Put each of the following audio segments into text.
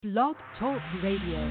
Blog Talk Radio.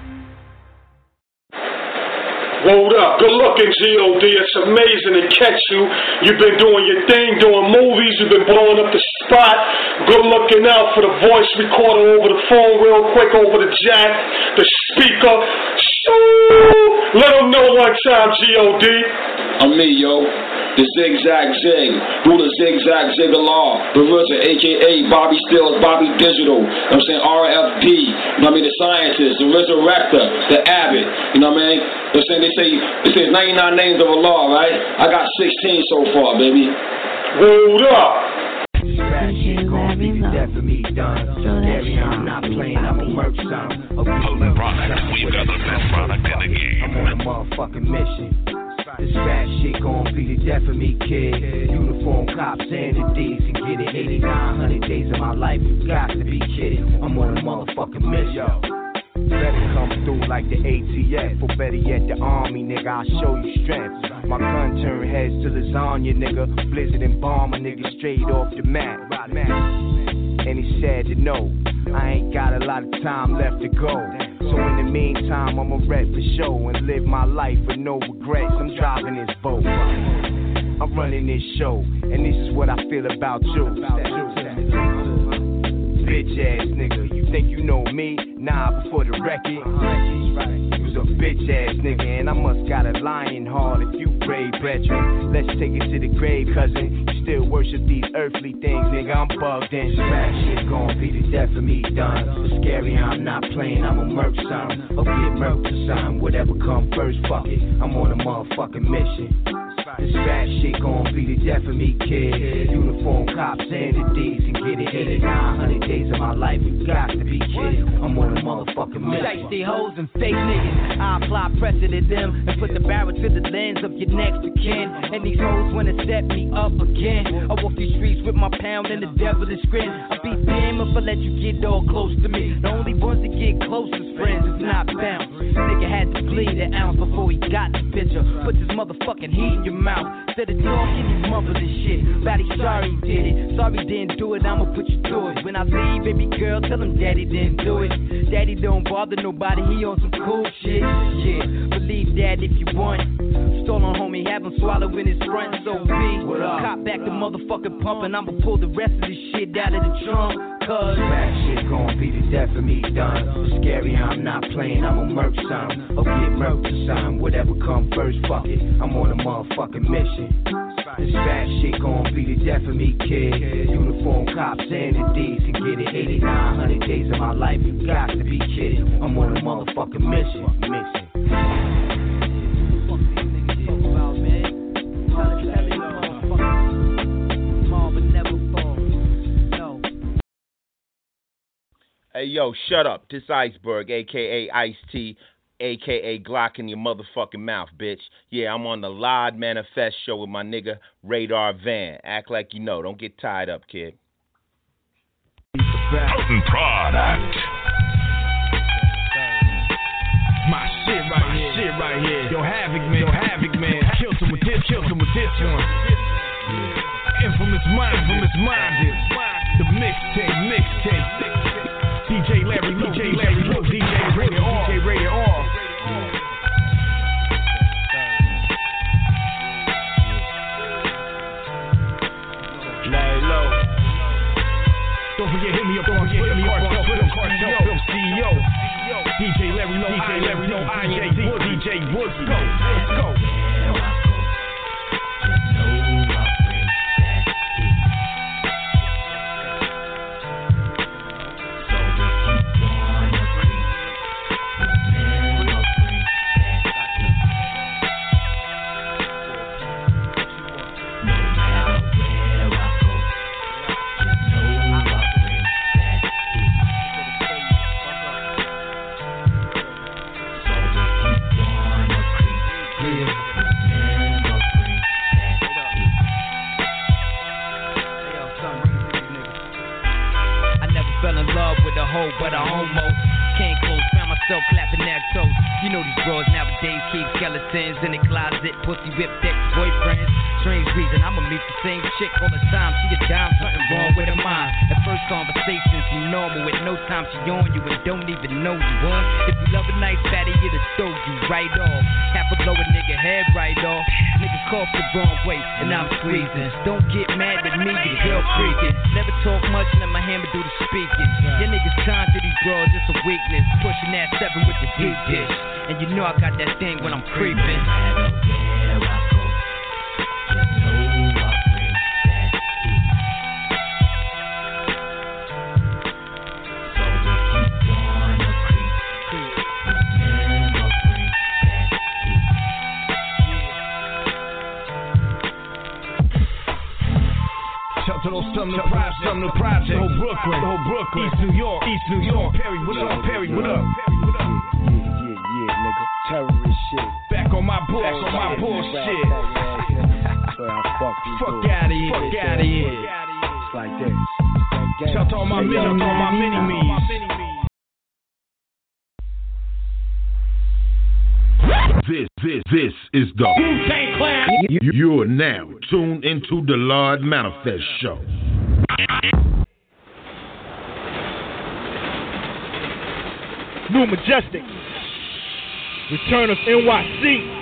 Hold up, good looking G.O.D. It's amazing to catch you. You've been doing your thing, doing movies, you've been blowing up the spot. Good looking out for the voice recorder over the phone real quick, over the jack, the speaker. Shoo! Let them know one time, G.O.D. I'm me, yo. The Zigzag Zig, who the Zigzag Ziggalar, the RZA, a.k.a. Bobby Stills, Bobby Digital, I'm saying RFD, you know what I mean, the scientist, the resurrector, the abbot, you know what I mean? They're saying, they say 99 names of Allah, right? I got 16 so far, baby. Hold up. That shit gon' be the death of me done. Scary, I'm not playing, I'm a merch son. Potent products, we've got the best product in the game. I'm on a motherfucking mission. This fat shit gon' be the death of me, kid. Uniform cops and the D's and get it. 8,900 days of my life, you got to be kidding. I'm on a motherfucking mission. Better come through like the ATF, or better yet the army, nigga, I'll show you strength. My gun turn heads to lasagna, nigga. Blizzard and bomb a nigga straight off the mat. And it's sad to know I ain't got a lot of time left to go. So in the meantime, I'ma rep for show and live my life with no regrets. I'm driving this boat, I'm running this show, and this is what I feel about you. Bitch ass nigga, you think you know me? Nah, before the record, you was a bitch ass nigga, and I must got a lion heart if you brave veteran. Let's take it to the grave, cousin. You still worship these earthly things, nigga. I'm bugged in. Rap shit gon' be the death of me done. It's scary, I'm not playing, I'm a merch son. Or get murked or something, whatever come first, fuck it. I'm on a motherfucking mission. This rap shit gon' be the death of me, kid. Uniform cops and the D's and get it. 8,900 days of my life, you got to be kidding. I'm on a motherfucking mission. Shiesty hoes and fake niggas, I apply pressure to them and put the barrel to the lens of your next of kin. And these hoes wanna set me up again. I walk these streets with my pound and the devil is grin. I be damn if I let you get all close to me. The only ones that get close is friends, it's not bound. Nigga had to bleed an ounce before he got the picture. Put this motherfucking heat in your mouth. Instead of talking, you mumble this shit. Batty, sorry he did it. Sorry didn't do it, I'ma put you through it. When I leave, baby girl, tell him daddy didn't do it. Daddy don't bother nobody, he on some cool shit. Yeah, believe that if you want. Stolen homie, have him swallowing his front, so be. Cop back the motherfucking pump, and I'ma pull the rest of this shit out of the trunk. Cause rap shit gon' be the death of me done. It's scary, I'm not playing, I'm a merch son. Or get murked or something, whatever come first, fuck it. I'm on a motherfucking mission. This fat shit gon' be the death of me, kid. Uniform cops and the D's and get it. 8,900 days of my life, you got to be kidding. I'm on a motherfucking mission. Hey, yo, shut up. This Iceberg, a.k.a. Ice-T, a.k.a. Glock in your motherfucking mouth, bitch. Yeah, I'm on the Live Manifest show with my nigga Radar Van. Act like you know. Don't get tied up, kid. Potent product. My shit right here. Yo, Havoc, man. Killed him with this one. Infamous Minded. The mixtape. DJ Larry Lou, DJ Rated R. Lay low. Don't forget, hit me up on Cartel CEO. DJ Larry Low, DJ Woods, go. But a homo. Can't close, found myself clapping that toast. You know these bros nowadays keep skeletons in the closet, pussy whipped ex-boyfriends. Strange reason, I'ma meet the same chick all the time. She a dime, something wrong with her mind. At first conversation seem normal, with no time she on you and don't even know you, huh? If you love a nice fatty, it'll throw you right off. Half a blow a nigga head right off. Nigga cough the wrong way, and I'm squeezing. Don't get mad at me, the girl freaking. Never talk much, let my hammer do the speaking. Your niggas kind to these bros, it's a weakness. Pushing that 7 with the deep dish. And you know I got that thing when I'm creeping. No matter where I go, you know I bring that heat. So if you wanna creep, remember bring that heat. Shout to those Sumner Project, the whole Brooklyn, East New York. Perry, what up? Yeah, nigga. Terrorist shit. Back on my bullshit. Fuck out of here. It's like this. Shout to all my mini-me's. This is the Wu-Tang Clan. You're now tuned into the Lord Manifest Show. New Majestic. Return of NYC.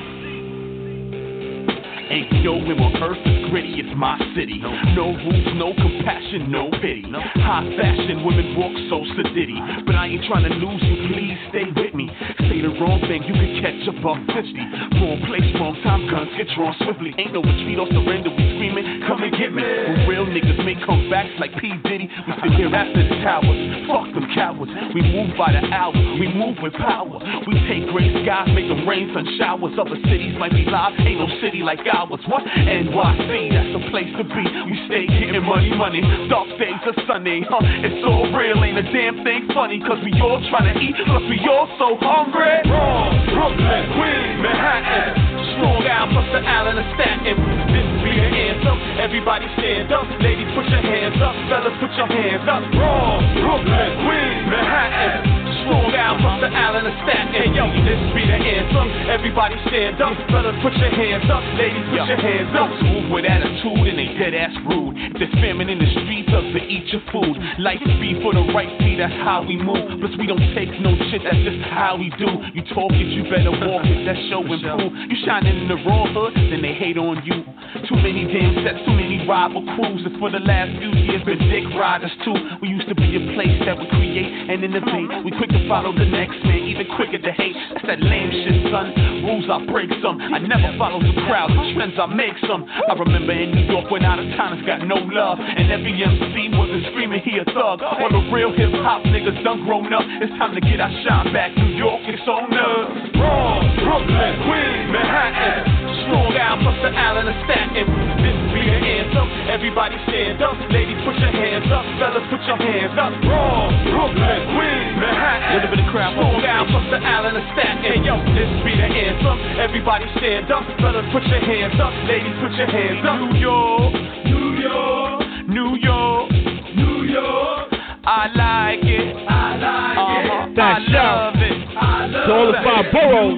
Ain't no when on earth is gritty, it's my city. No rules, no compassion, no pity. High fashion, women walk so sedity. But I ain't trying to lose you, please stay with me. Say the wrong thing, you can catch a buck 50. Wrong place, wrong time, guns get drawn swiftly. Ain't no retreat or surrender, we screaming, come and get me. When real niggas make comebacks like P. Diddy, we sit here after the towers. Fuck them cowards, we move by the hour, we move with power. We take gray skies, make them rain, sun showers. Other cities might be live, ain't no city like ours. What? NYC, that's the place to be. We stay getting money. Dark days of Sunday, it's all real, ain't a damn thing funny. Cause we all trying to eat, plus we all so hungry. Brooklyn, Queens, Manhattan, Strong Island, plus the Island of Staten. This be the anthem, everybody stand up. Ladies, put your hands up, fellas, put your hands up. Brooklyn, Queens, Manhattan, Strong Island, plus the Island of Staten. Hey yo, this be the anthem, everybody stand up. Fellas, put your hands up, ladies, put your hands up. Move with attitude and they dead ass rude. If there's famine in the streets, up to eat your food. Life speed for the right feet, that's how we move. Plus we don't take no shit, that's just how we do. You talk it, you better walk it, that's show and prove. You shining in the raw hood, then they hate on you. Too many damn sets, too many rival crews. And for the last few years, been dick riders too. We used to be a place that would create and innovate. We quick to follow the next man, even quicker to hate. That's that lame shit, son. Rules, I break some. I never follow the crowd, trends, I make some. I remember in New York when out of towners got no love. And every MC wasn't screaming, he a thug. All the real hip hop niggas done grown up. It's time to get our shine back. New York, it's on up. Brooklyn, Queens, Manhattan, Strong Island, plus the Island of Staten. This be the anthem, everybody stand up. Ladies, put your hands up, fellas, put your hands up. Brooklyn, Queens, Manhattan, live in the crowd. Strong Island, plus the Island of Staten. Hey yo, this be the anthem, everybody stand up. Fellas, put your hands up, ladies, put your hands up. New York, New York, New York, New York. I like it, I like it, I love it, I love it. It's all about boroughs.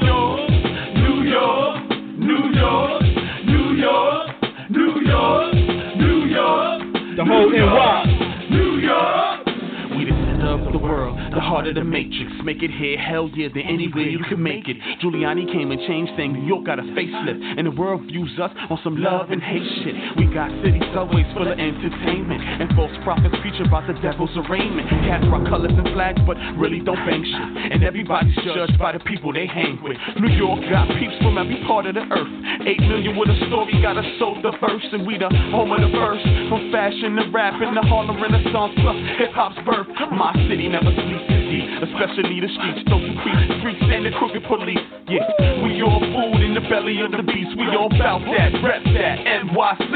New York, New York, New York, New York, New York, the whole NY. New York. We the center of the world, the heart of the matrix. Make it here, hell yeah, then anywhere you can make it. Giuliani came and changed things. New York got a facelift, and the world views us on some love and hate shit. We got city subways full of entertainment, and false prophets preach about the devil's arraignment. Cats rock colors and flags, but really don't bang shit. And everybody's judged by the people they hang with. New York got peeps from every part of the earth. 8 million with a story, got us so diverse, and we the home of the verse. From fashion to rap and the Harlem Renaissance plus hip hop's birth. My city never sleeps deep, especially the streets. Those who creep, streets and the crooked police. Yeah, we all food in the belly of the beast. We all bout that, rep that, NYC.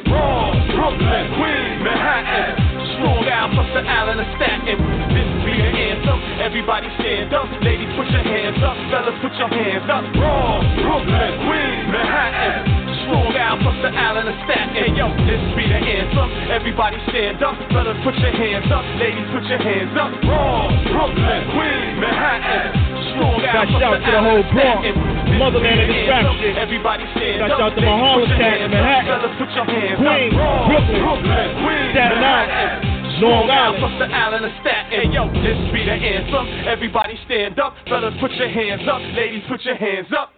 Brooklyn, Queens, Manhattan, Strong Island, plus the Island of Staten. This be the anthem, everybody stand up. Ladies, put your hands up, fellas, put your hands up. Brooklyn, Queens, Manhattan, Strong Island, plus the Island of Staten. Hey yo, this be the anthem, everybody stand up. Fellas, put your hands up, ladies, put your hands up. Brooklyn, Queens, Manhattan, down. Shout out to the whole Bronx, motherland of this rap shit. Everybody stand up. Shout out to my Harlem cat in Manhattan, Put your hands Queens, up. Brooklyn, Staten Island, Long Island. From the island of Staten. Hey yo, this be the anthem. Everybody stand up. Fellas, put your hands up. Ladies, put your hands up.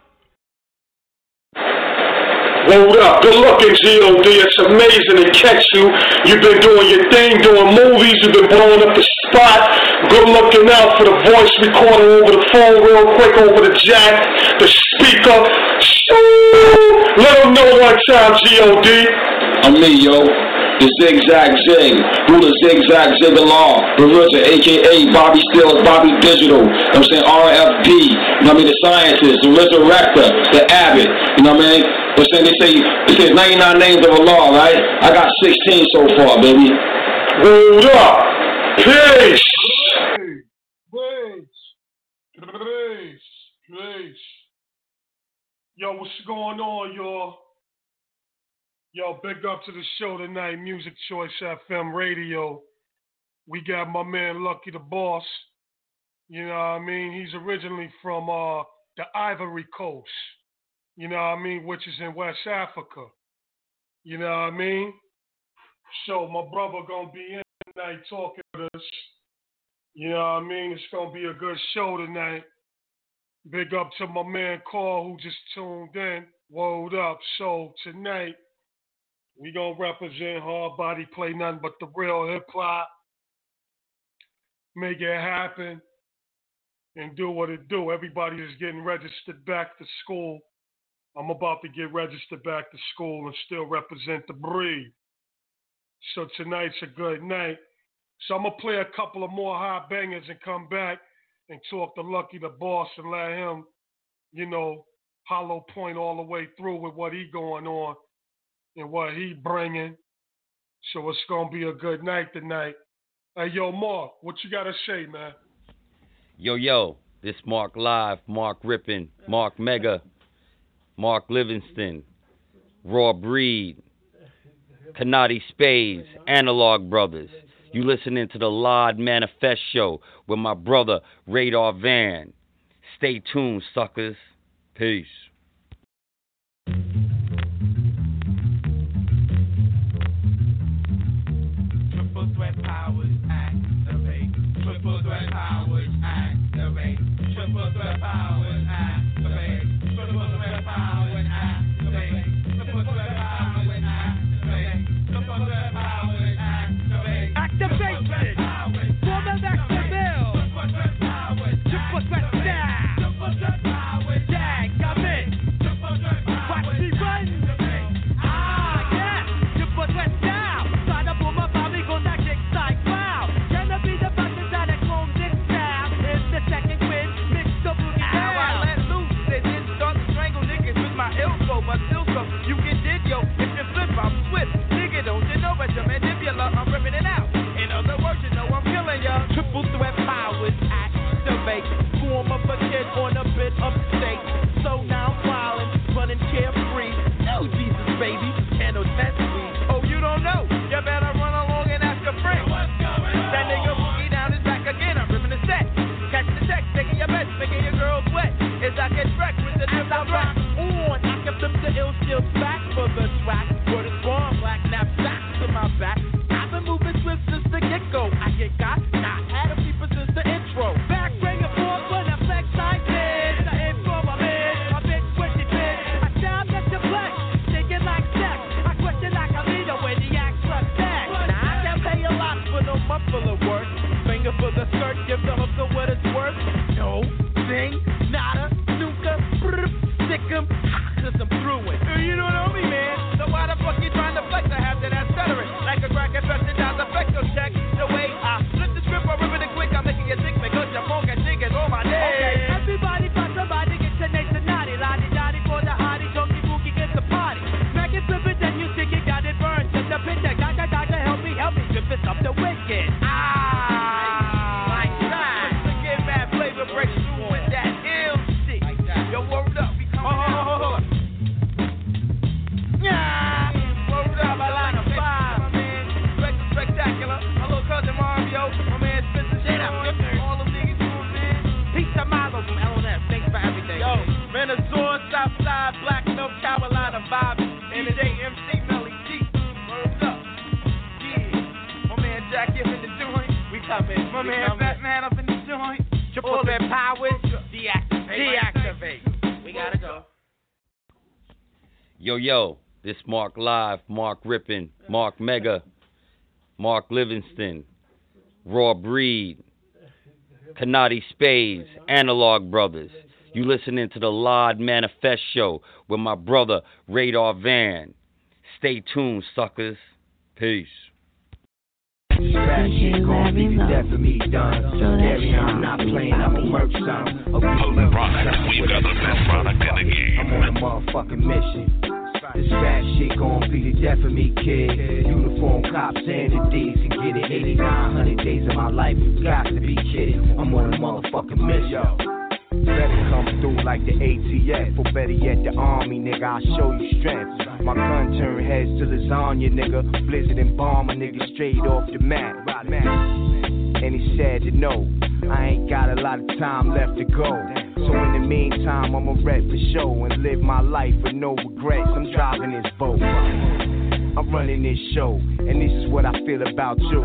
Hold up, good looking G.O.D. It's amazing to catch you. You've been doing your thing, doing movies, you've been blowing up the spot. Good looking out for the voice recorder over the phone real quick, over the jack, the speaker. Shoo! Let them know one time, G.O.D. I'm me, yo. The Zigzag Zig, who the Zigzag Ziggalar, the RZA, a.k.a. Bobby Stills, Bobby Digital, I'm saying RFD, you know what I mean, the scientist, the resurrector, the abbot, you know what I mean? They're saying, they say 99 names of Allah, right? I got 16 so far, baby. Hold up. Peace. Peace. Yo, what's going on, y'all? Yo, big up to the show tonight, Music Choice FM Radio. We got my man Lucky the Boss. You know what I mean? He's originally from the Ivory Coast. You know what I mean? Which is in West Africa. You know what I mean? So my brother gonna be in tonight talking with us. You know what I mean? It's gonna be a good show tonight. Big up to my man Carl who just tuned in. Word up. So tonight, we gonna represent Hard Body, play nothing but the real hip hop, make it happen, and do what it do. Everybody is getting registered back to school. I'm about to get registered back to school and still represent the breed. So tonight's a good night. So I'm gonna play a couple of more hot bangers and come back and talk to Lucky the Boss and let him, you know, hollow point all the way through with what he going on and what he bringing. So it's gonna be a good night tonight. Hey, yo, Mark, what you gotta say, man? Yo, this Mark Live, Mark Rippin, Mark Mega, Mark Livingston, Raw Breed, Kanati Spades, Analog Brothers. You listening to the Lord Manifest Show with my brother Radar Van. Stay tuned, suckers. Peace. Triple threat powers activate. Triple threat powers activate. Triple threat powers activate. Triple threat powers activate. Triple threat powers activate. Triple threat powers activate. Activation! Woman activate! Triple threat style! Triple threat powers! Jag, I'm in! Red powers, deactivate. We gotta go. Yo, this Mark Live, Mark Rippin, Mark Mega, Mark Livingston, Raw Breed, Kanati Spades, Analog Brothers. You listening to the Lord Manifest Show with my brother Radar Van. Stay tuned, suckers. Peace. Bad shit gon' be the death of me done. Scary, I'm not playing, I'ma murk some. Potent product, we've got the best product in the game. I'm on a motherfucking mission. This bad shit gon' be the death of me, kid. Uniform cops and the D's and get it. 8,900 days of my life, you got to be kidding. I'm on a motherfucking mission. Better come through like the ATF, or better yet the Army, nigga, I'll show you strength. My gun turn heads to lasagna, nigga. Blizzard and bomb a nigga straight off the mat. And it's sad to know I ain't got a lot of time left to go. So in the meantime, I'ma rep the show and live my life with no regrets. I'm driving this boat, I'm running this show, and this is what I feel about you.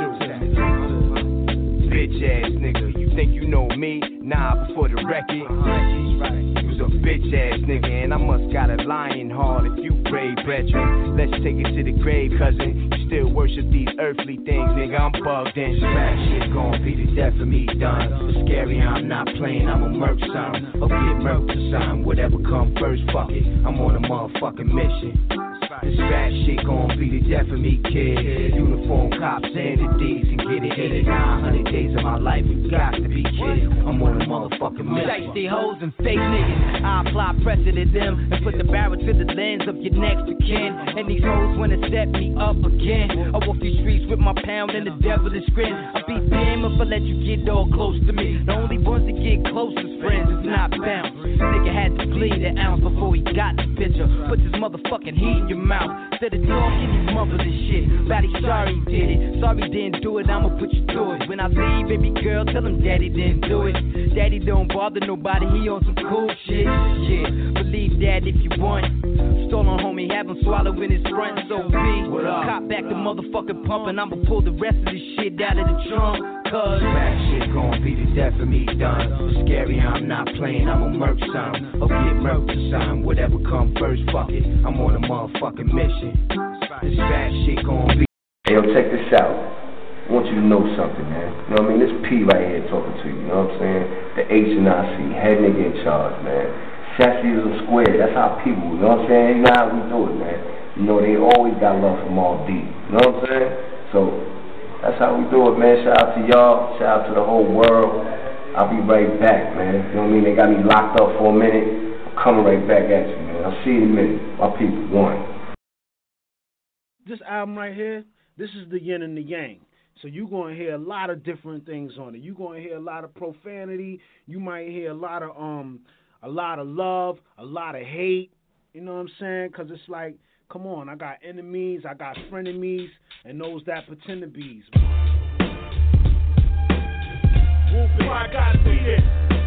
Bitch ass nigga, you think you know me? Nah, before the record, you was a bitch ass nigga, and I must got a lion heart if you brave veteran. Let's take it to the grave, cousin. You still worship these earthly things, nigga. I'm bugged in. Bad shit gon' be the death of me done. It's scary, I'm not playing, I'ma murk some. Or get murked or something, whatever come first, fuck it. I'm on a motherfucking mission. This bad shit gon' be the death of me, kid. Uniform cops and the D's and get it. 8,900 days of my life, you got to be kidding. I'm on a motherfucking mission. Shiesty hoes and fake niggas, I apply pressure to them and put the barrel to the lens of your next of kin. And these hoes wanna set me up again. I walk these streets with my pound and the devil is grin. I be damn if I let you get all close to me. The only ones that get close is friends, it's not bound. Nigga had to bleed an ounce before he got the picture. Put this motherfucking heat in your mouth. Instead of talking, you mumble this shit. Daddy, sorry he did it. Sorry didn't do it, I'ma put you through it. When I leave, baby girl, tell him daddy didn't do it. Daddy don't bother nobody, he on some cool shit. Yeah, believe that if you want. Stolen homie, have him swallowing his front, so be. Cop back the motherfucking pump, and I'ma pull the rest of this shit out of the trunk. Cause bad shit gon' be the death of me done. It's scary, I'm not playing, I'ma murk some. Or get murked or something, whatever come first, fuck it. I'm on a motherfucking mission. This bad shit gon' be. Hey, yo, check this out. I want you to know something, man. You know what I mean? This P right here talking to you, you know what I'm saying? The H&IC, head nigga in charge, man. Sassyism squared, that's our people, you know what I'm saying? You know how we do it, man. You know, they always got love from all deep, you know what I'm saying? So, that's how we do it, man. Shout out to y'all, shout out to the whole world. I'll be right back, man. You know what I mean? They got me locked up for a minute. I'm coming right back at you, man. I'll see you in a minute. My people, one. This album right here, this is the yin and the yang. So you're going to hear a lot of different things on it. You're going to hear a lot of profanity. You might hear a lot of love, a lot of hate. You know what I'm saying? Because it's like, come on, I got enemies, I got frenemies, and those that pretend to be. Why I gotta be this?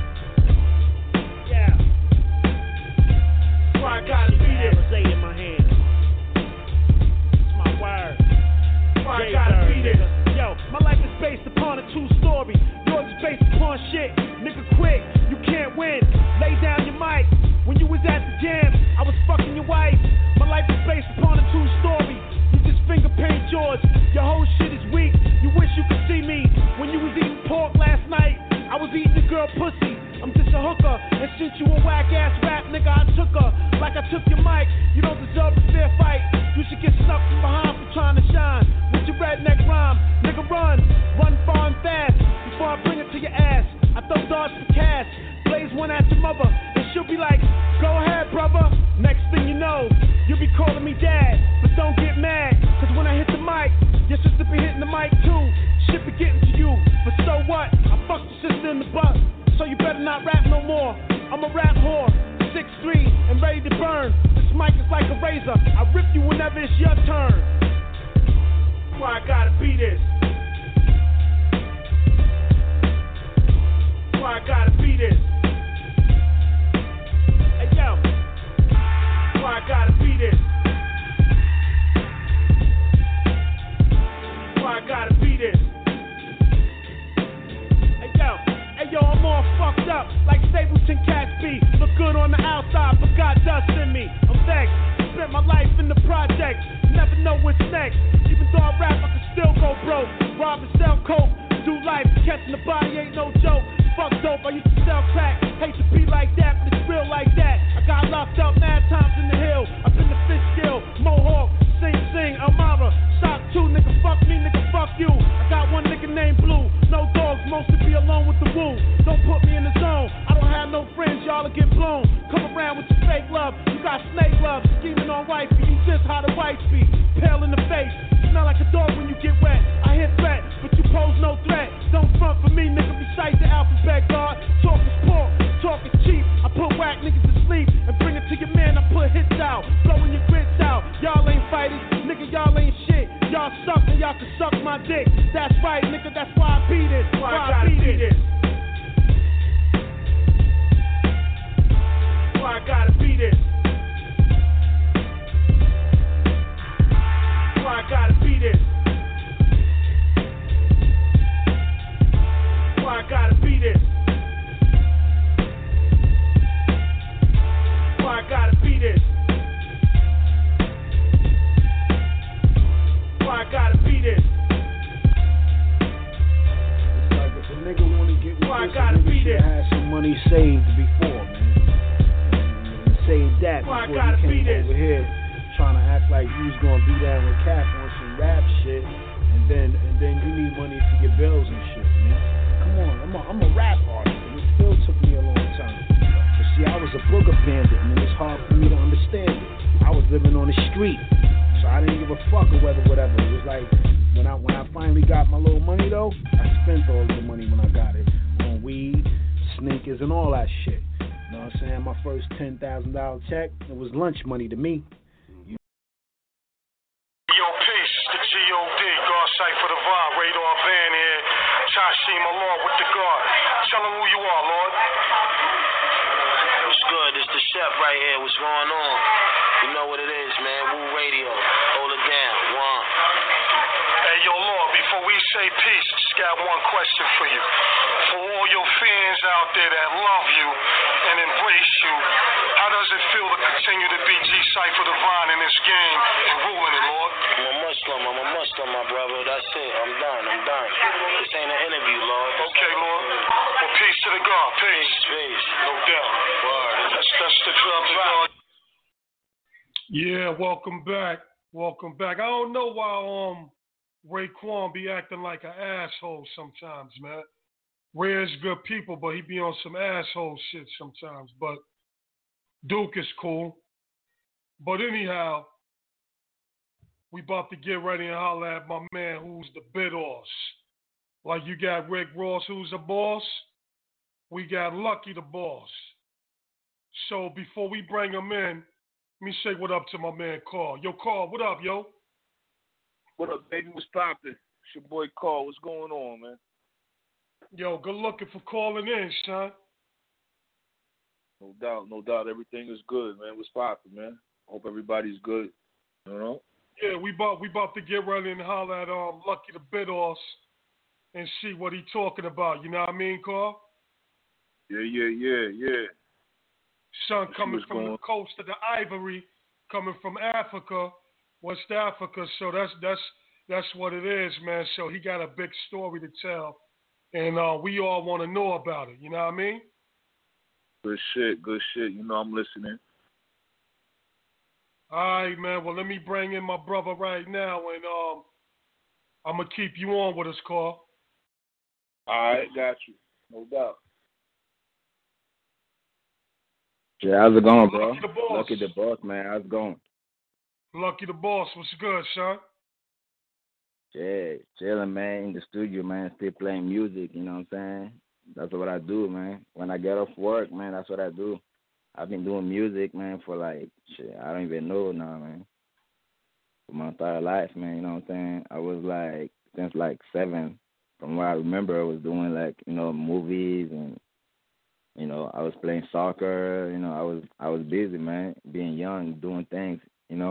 Yeah. Why I gotta be this? Say in my hand. It's my word. Why I gotta be this? Yo, my life is based upon a true story. Yours is based upon shit. Nigga, quit. You can't win. Lay down your mic. When you was at the jam, I was fucking your wife. My life is based upon a true story. You just finger paint yours. Your whole shit is weak. You wish you could see me. When you was eating pork last night, I was eating your girl pussy. I'm just a hooker. And since you a whack ass rap, nigga, I took her. Like I took your mic. You don't deserve a fair fight. You should get snuck from behind for trying to shine. With your redneck rhyme, nigga, run. Run far and fast before I bring it to your ass. I throw darts for cash. Blaze one at your mother. And she'll be like, go ahead, brother. Next thing you know, you'll be calling me dad. But don't get mad, cause when I hit the mic, your sister be hitting the mic too. Shit be getting to you, but so what? I fucked your sister in the butt, so you better not rap no more. I'm a rap whore, 6'3", and ready to burn. This mic is like a razor, I rip you whenever it's your turn. Why I gotta be this? Why I gotta be this? Hey yo, why I gotta be this? Why I gotta be this? Hey yo, I'm on fucked up like Stapleton Cats be. Look good on the outside, but got dust in me. I'm vexed. Spent my life in the projects. Never know what's next. Even though I rap, I can still go broke. Rob and sell coke. Do life. Catching the body ain't no joke. Fuck dope. I used to sell crack. Hate to be like that, but it's real like that. I got locked up mad times in the hill. I've been to Fishkill, Mohawk, Sing, Elmira. Shock 2, nigga, fuck me, nigga, fuck you. I got one nigga named Blue. No dogs, mostly be alone with the woo. Don't put me in the zone. I don't have no friends, y'all will get blown. Come around with your fake love. You got snake love, scheming on wifey. You just how the white speak. Pale in the face. Smell like a dog when you get wet. I hit threat, but you pose no threat. Don't front for me, nigga. Recite the alphabet, God. Talk is pork, talk is cheap. I put whack niggas to sleep and bring it to your man. I put hits out, blowing your grits out. Y'all ain't fighters, nigga. Y'all ain't shit. Y'all suck and y'all can suck my dick. That's right, nigga. That's why I beat it. Why I beat it. Why I gotta beat it. Why I gotta beat it. Why I gotta beat it. Why I gotta beat it. Why I gotta beat it. It's like if a nigga wanna get with Why I this, gotta a nigga beat should it. have some money saved before, man. And save that Why I before gotta you beat came it. over here trying to act like you was gonna be down with Cap on some rap shit, and then you need money for your bills and shit, man. Come on, I'm a rap artist, and it still took me a long time. But see, I was a booger bandit, and it was hard for me to understand it. I was living on the street, so I didn't give a fuck or whatever. It was like when I finally got my little money though, I spent all the money when I got it on weed, sneakers, and all that shit. You know what I'm saying? My first $10,000 check, it was lunch money to me. Yo, peace, it's the G.O.D., God Cypher the Vibe, Radar Band here, Tashim Allah with the God. Tell them who you are, Lord. What's good? It's the chef right here. What's going on? You know what it is, man. Woo Radio. Hold it down. One. Hey, yo, Lord, before we say peace, just got one question for you. For all your fans out there that love you and embrace you, how does it feel to continue to be G Cypher Divine in this game and ruling it, Lord? I'm a Muslim, my brother. That's it. I'm done. This ain't an interview, Lord. Okay, Lord. Well, peace to the God. Peace. No doubt. Word. That's the drum to God. Yeah, welcome back. I don't know why Raekwon be acting like an asshole sometimes, man. Rare's good people, but he be on some asshole shit sometimes. But Duke is cool. But anyhow, we about to get ready and holler at my man who's the bid boss. Like you got Rick Ross who's the boss, we got Lucky the boss. So before we bring him in, let me say what up to my man Carl. Yo, Carl, what up, yo? What up, baby? What's poppin'? It's your boy Carl. What's going on, man? Yo, good looking for calling in, son. No doubt. Everything is good, man. What's poppin', man? Hope everybody's good. You know? Yeah, we about to get ready and holler at Lucky the bid boss and see what he talking about. You know what I mean, Carl? Yeah. Son coming from the coast of the Ivory, coming from Africa, West Africa. So that's what it is, man. So he got a big story to tell, and we all want to know about it. You know what I mean? Good shit. You know I'm listening. All right, man. Well, let me bring in my brother right now, and I'm gonna keep you on with us, Carl. All right, got you. No doubt. Yeah, how's it going, bro? Lucky the boss. Lucky the boss, man. How's it going? Lucky the boss. What's good, son? Yeah, chilling, man. In the studio, man. Still playing music. You know what I'm saying? That's what I do, man. When I get off work, man, that's what I do. I've been doing music, man, for I don't even know now, man. For my entire life, man. You know what I'm saying? I was since 7. From what I remember, I was doing movies and. I was playing soccer. I was busy, man, being young, doing things,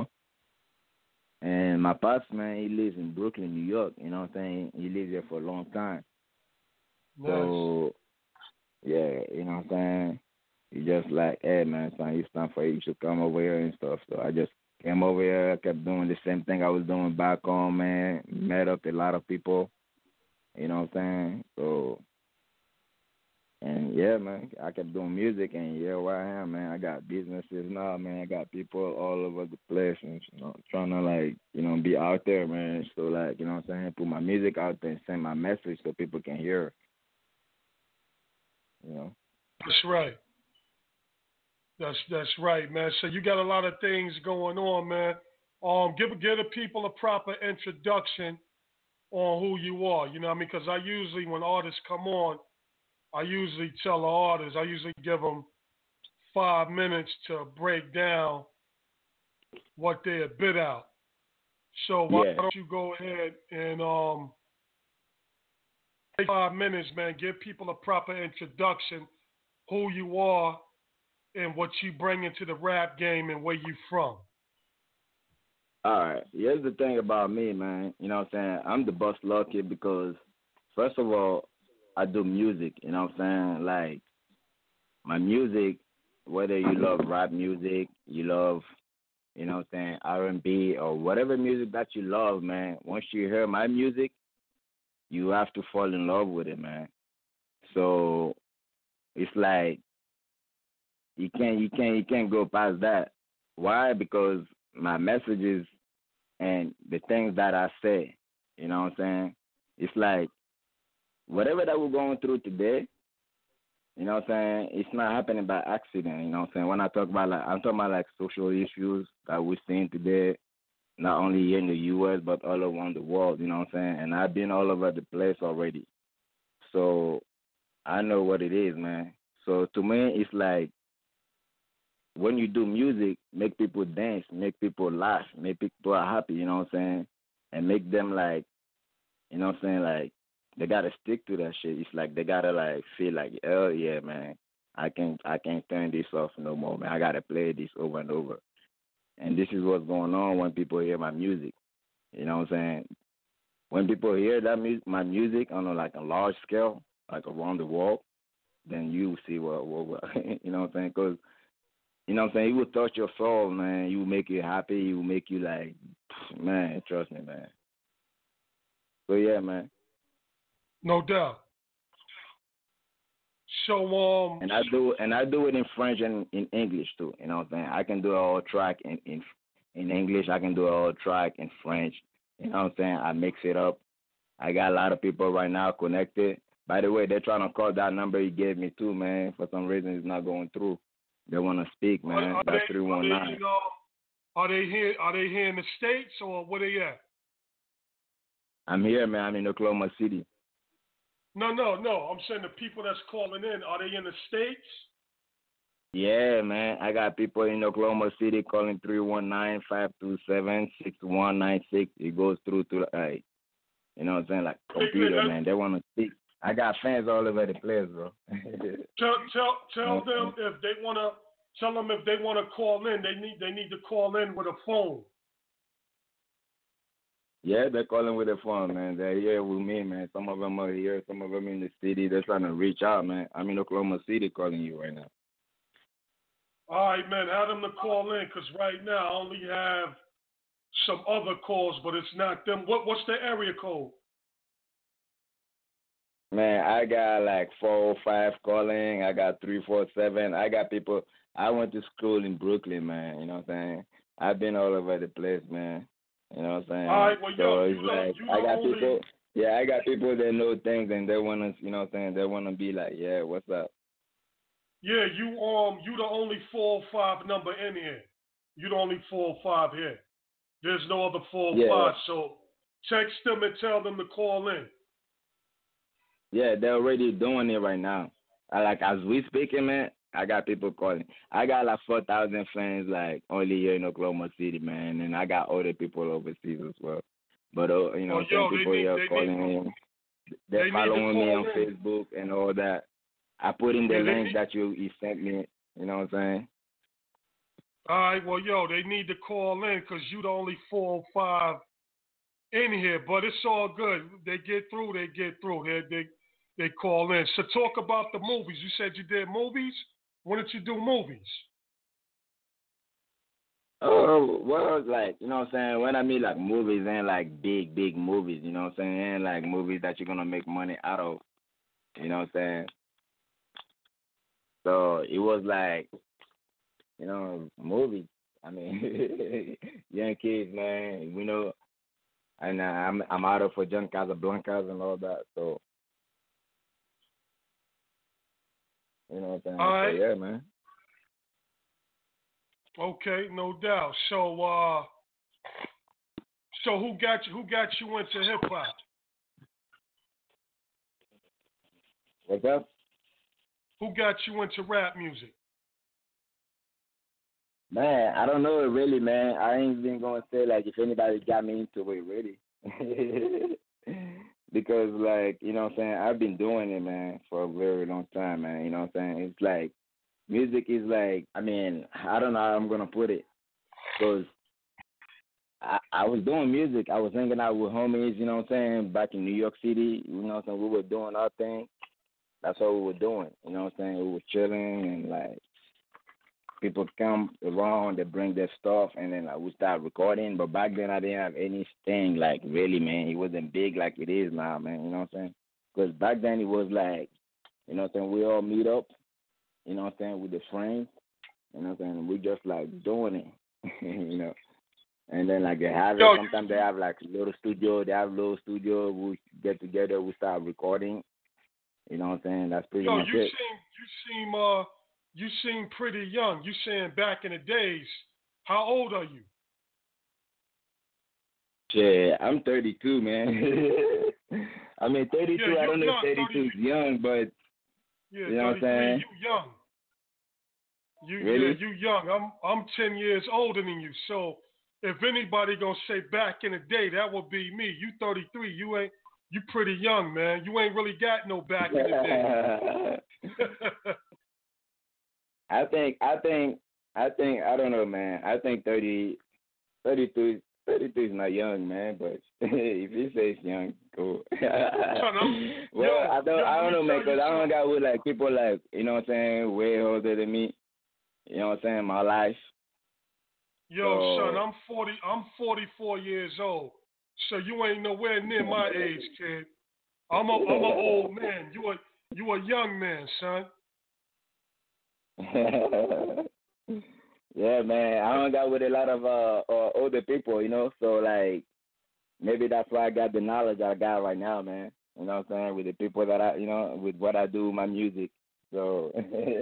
And my pops, man, he lives in Brooklyn, New York. You know what I'm saying? He lived there for a long time. Nice. So yeah, you know what I'm saying? He just like, hey man, son, it's time for you to come over here and stuff. So I just came over here, I kept doing the same thing I was doing back home, man. Met up a lot of people, you know what I'm saying? So, and yeah, man, I kept doing music, and yeah, where I am, man, I got businesses now, man. I got people all over the place, and you know, trying to like, you know, be out there, man. So like, you know what I'm saying, put my music out there and send my message so people can hear, you know. That's right. That's right, man. So you got a lot of things going on, man. Give the people a proper introduction on who you are. You know what I mean? Because I usually, when artists come on, I usually tell the artists, I usually give them 5 minutes to break down what they have bit out. So why don't you go ahead and take 5 minutes, man. Give people a proper introduction, who you are, and what you bring into the rap game and where you from. All right. Here's the thing about me, man. You know what I'm saying? I'm the boss lucky because, first of all, I do music. You know what I'm saying? Like, my music, whether you love rap music, you love, you know what I'm saying, R&B, or whatever music that you love, man, once you hear my music, you have to fall in love with it, man. So it's like, you can't go past that. Why? Because my messages and the things that I say, you know what I'm saying? It's like whatever that we're going through today, you know what I'm saying? It's not happening by accident, you know what I'm saying? When I talk about like, I'm talking about like social issues that we're seeing today, not only here in the U.S. but all around the world, you know what I'm saying? And I've been all over the place already, so I know what it is, man. So to me, it's like, when you do music, make people dance, make people laugh, make people happy, you know what I'm saying? And make them like, you know what I'm saying, like, they gotta stick to that shit. It's like they gotta like feel like, oh yeah, man, I can't turn this off no more, man. I gotta play this over and over. And this is what's going on when people hear my music. You know what I'm saying? When people hear that my music on like a large scale, like around the world, then you see what you know what I'm saying? Because you know what I'm saying? It will touch your soul, man. It will make you happy. It will make you like, man, trust me, man. So, yeah, man. No doubt. So, And I do it in French and in English, too. You know what I'm saying? I can do a whole track in English. I can do a whole track in French. You know what I'm saying? I mix it up. I got a lot of people right now connected. By the way, they're trying to call that number you gave me, too, man. For some reason, it's not going through. They want to speak, man. That's 319. Are they here in the States, or where they at? I'm here, man. I'm in Oklahoma City. No. I'm saying the people that's calling in, are they in the States? Yeah, man. I got people in Oklahoma City calling 319-527-6196. It goes through to, you know what I'm saying, like computer, man. They want to speak. I got fans all over the place, bro. Tell them if they wanna call in, they need to call in with a phone. Yeah, they're calling with a phone, man. They're here with me, man. Some of them are here, some of them in the city. They're trying to reach out, man. I'm in Oklahoma City calling you right now. All right, man. Have them to call in, because right now I only have some other calls, but it's not them. What's the area code? Man, I got like 405 calling. I got 347. I got people. I went to school in Brooklyn, man. You know what I'm saying? I've been all over the place, man. You know what I'm saying? All right, well, so it's like I got people. Yeah, I got people that know things and they wanna, you know what I'm saying? They wanna be like, yeah, what's up? Yeah, you the only 405 number in here. You the only 405 here. There's no other 405. So text them and tell them to call in. Yeah, they're already doing it right now. As we speaking, man, I got people calling. I got like 4,000 fans, like only here in Oklahoma City, man, and I got other people overseas as well. But you know, people here calling me. They're following me on Facebook and all that. I put in the link that you sent me. You know what I'm saying? All right, well, they need to call in because you the only 405 in here, but it's all good. They get through. they call in. So talk about the movies. You said you did movies. When did you do movies? Oh, well, like, you know what I'm saying? When I mean like movies, ain't like big movies, you know what I'm saying? Ain't like movies that you're going to make money out of, you know what I'm saying? So it was like, you know, movies. I mean, young kids, man, you know, and I'm out of for John Casablancas and all that, so, you know what I'm saying? All right. So, yeah, man. Okay, no doubt. So, so who got you into hip hop? What's up? Who got you into rap music? Man, I don't know really, man. I ain't even gonna say like if anybody got me into it really, because like you know what I'm saying, I've been doing it, man, for a very long time, man. You know what I'm saying? It's like music is like, I mean, I don't know how I'm gonna put it, because I was doing music. I was hanging out with homies, you know what I'm saying, back in New York City. You know what I'm saying? We were doing our thing. That's what we were doing. You know what I'm saying? We were chilling and like. People come around, they bring their stuff, and then we start recording. But back then, I didn't have anything, like, really, man. It wasn't big like it is now, man. You know what I'm saying? Because back then, it was like, you know what I'm saying, we all meet up, you know what I'm saying, with the friends. You know what I'm saying? We just, like, doing it, you know. And then, like, they have it. Sometimes they have, like, little studio. They have little studio. We get together. We start recording. You know what I'm saying? That's pretty much it. You seem pretty young. You saying back in the days. How old are you? Yeah, I'm 32, man. I mean, 32, I don't know if 32 is young, but you know what I'm saying? You young. Really? You young. I'm 10 years older than you. So if anybody gonna say back in the day, that would be me. You 33. You pretty young, man. You ain't really got no back in the day. I don't know, man. I think 32 is not young, man. But if you say it's young, cool. Well, I don't know, man, because I hung out with like people like, you know what I'm saying, way older than me. You know what I'm saying, my life. Yo, son, I'm 44 years old. So you ain't nowhere near my age, kid. I'm an old man. You a young man, son. Yeah, man. I hung out with a lot of older people, you know. So like, maybe that's why I got the knowledge I got right now, man. You know what I'm saying? With the people that I, you know, with what I do, my music. So,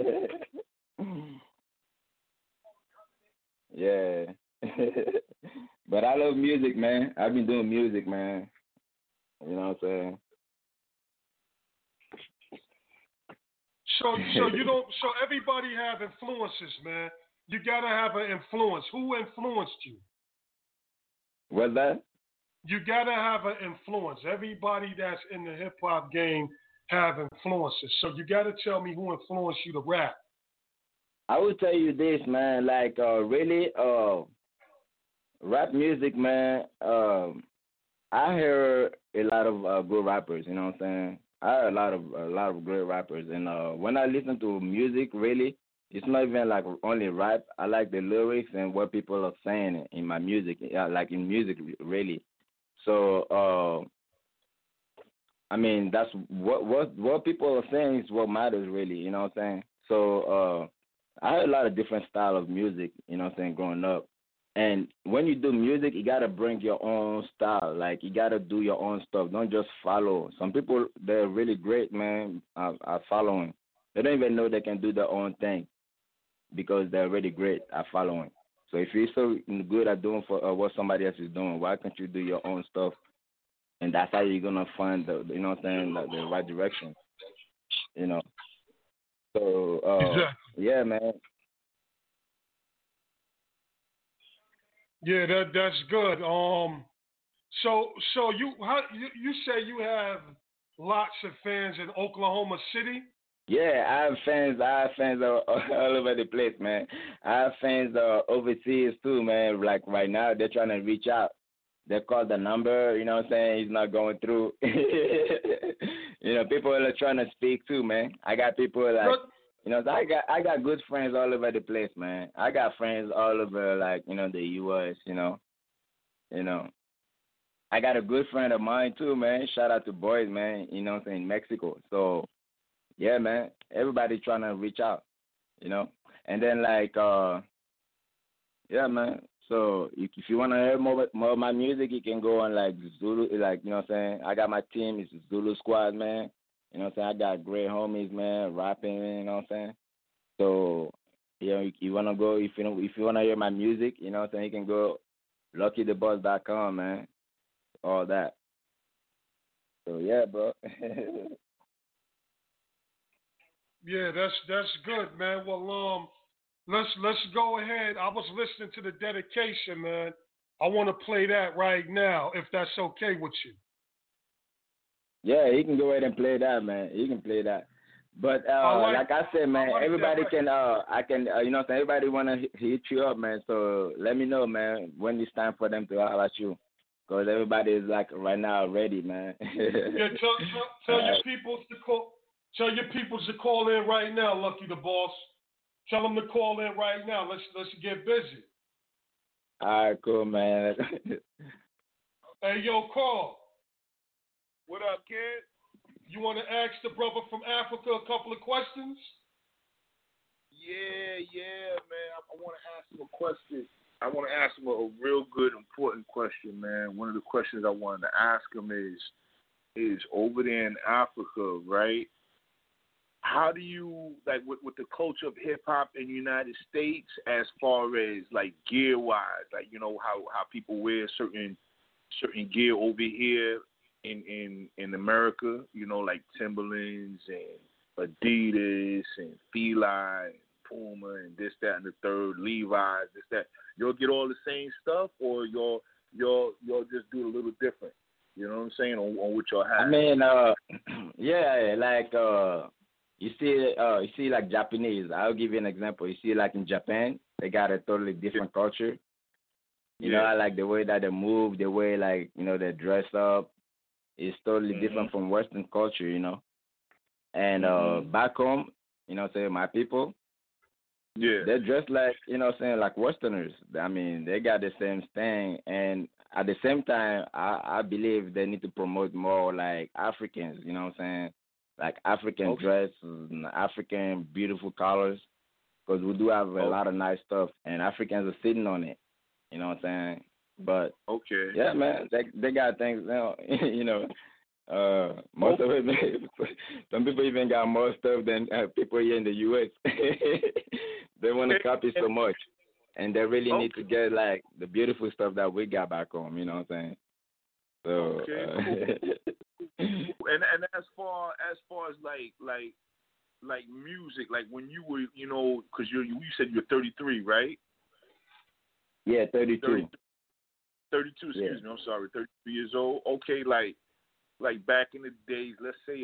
yeah. But I love music, man. I've been doing music, man. You know what I'm saying? So you don't. So everybody have influences, man. You gotta have an influence. Who influenced you? What's that? You gotta have an influence. Everybody that's in the hip hop game have influences. So you gotta tell me who influenced you to rap. I will tell you this, man. Like really, rap music, man. I hear a lot of good rappers. You know what I'm saying? I heard a lot of great rappers, and when I listen to music, really, it's not even like only rap. I like the lyrics and what people are saying in my music, like in music, really. So, I mean, that's what people are saying is what matters, really. You know what I'm saying? So, I heard a lot of different style of music. You know what I'm saying? Growing up. And when you do music, you got to bring your own style. Like, you got to do your own stuff. Don't just follow. Some people, they're really great, man, at following. They don't even know they can do their own thing because they're really great at following. So if you're so good at doing for what somebody else is doing, why can't you do your own stuff? And that's how you're going to find, you know what I'm saying, the right direction, you know. So, yeah, man. Yeah, that's good. So you say you have lots of fans in Oklahoma City? Yeah, I have fans all over the place, man. I have fans overseas too, man. Like right now, they're trying to reach out. They call the number, you know what I'm saying? He's not going through. You You know, people are trying to speak too, man. I got people like, you know, I got good friends all over the place, man. I got friends all over, like, you know, the U.S., you know. I got a good friend of mine too, man. Shout out to boys, man, you know what I'm saying, in Mexico. So, yeah, man, everybody trying to reach out, you know. And then, like, yeah, man. So if you want to hear more of my music, you can go on, like, Zulu, like, you know what I'm saying. I got my team. It's Zulu Squad, man. You know what I'm saying. I got great homies, man, rapping, you know what I'm saying. So, you know, you want to go, if you want to hear my music, you know what I'm saying, you can go luckytheboss.com, man. All that. So, yeah, bro. Yeah, that's good, man. Well, let's go ahead. I was listening to the dedication, man. I want to play that right now, if that's okay with you. Yeah, he can go ahead and play that, man. He can play that. But like I said, man, everybody can. I can. You know, everybody wanna hit you up, man. So let me know, man, when it's time for them to holler at you, because everybody is like right now ready, man. Yeah, tell your peoples to call. Tell your peoples to call in right now, Lucky the Boss. Tell them to call in right now. Let's get busy. All right, cool, man. Hey, yo, Carl. What up, kid? You want to ask the brother from Africa a couple of questions? Yeah, man. I want to ask him a question. I want to ask him a real good, important question, man. One of the questions I wanted to ask him is over there in Africa, right? How do you, like, with the culture of hip-hop in the United States, as far as, like, gear-wise, like, you know, how people wear certain gear over here in America, you know, like Timberlands and Adidas and Fila and Puma and this, that, and the third, Levi's, this, that. You'll get all the same stuff, or you'll just do it a little different. You know what I'm saying? On what y'all have. I mean, yeah, like you see like Japanese. I'll give you an example. You see, like in Japan, they got a totally different culture. You know, I like the way that they move, the way, like, you know, they dress up. It's totally different from Western culture, you know. And back home, you know what I'm saying, my people, they dress like, you know what I'm saying, like Westerners. I mean, they got the same thing. And at the same time, I believe they need to promote more like Africans, you know what I'm saying, like African dress, African beautiful colors, because we do have a lot of nice stuff, and Africans are sitting on it, you know what I'm saying. But yeah, man, they got things now, you know. Most of it, some people even got more stuff than people here in the U.S. They want to copy so much, and they really need to get like the beautiful stuff that we got back home. You know what I'm saying? So, and as far as like music, like when you were, you know, because you said you're 33, right? Yeah, 32. 32, excuse me. I'm sorry, 33 years old. Okay, like back in the days, let's say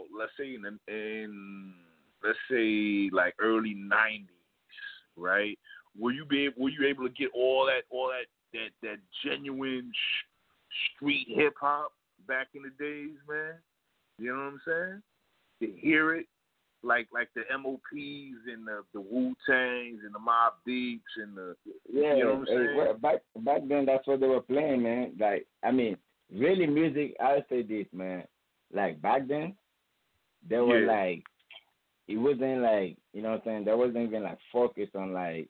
like early 90s, right? Were you able to get all that genuine street hip hop back in the days, man? You know what I'm saying? To hear it, like the MOPs and the Wu-Tangs and the Mobb Deeps and the you know what I'm saying? Well, back then that's what they were playing, man. Like, I mean, really music, I'll say this, man. Like back then, they were like, it wasn't like, you know what I'm saying, there wasn't even like focus on like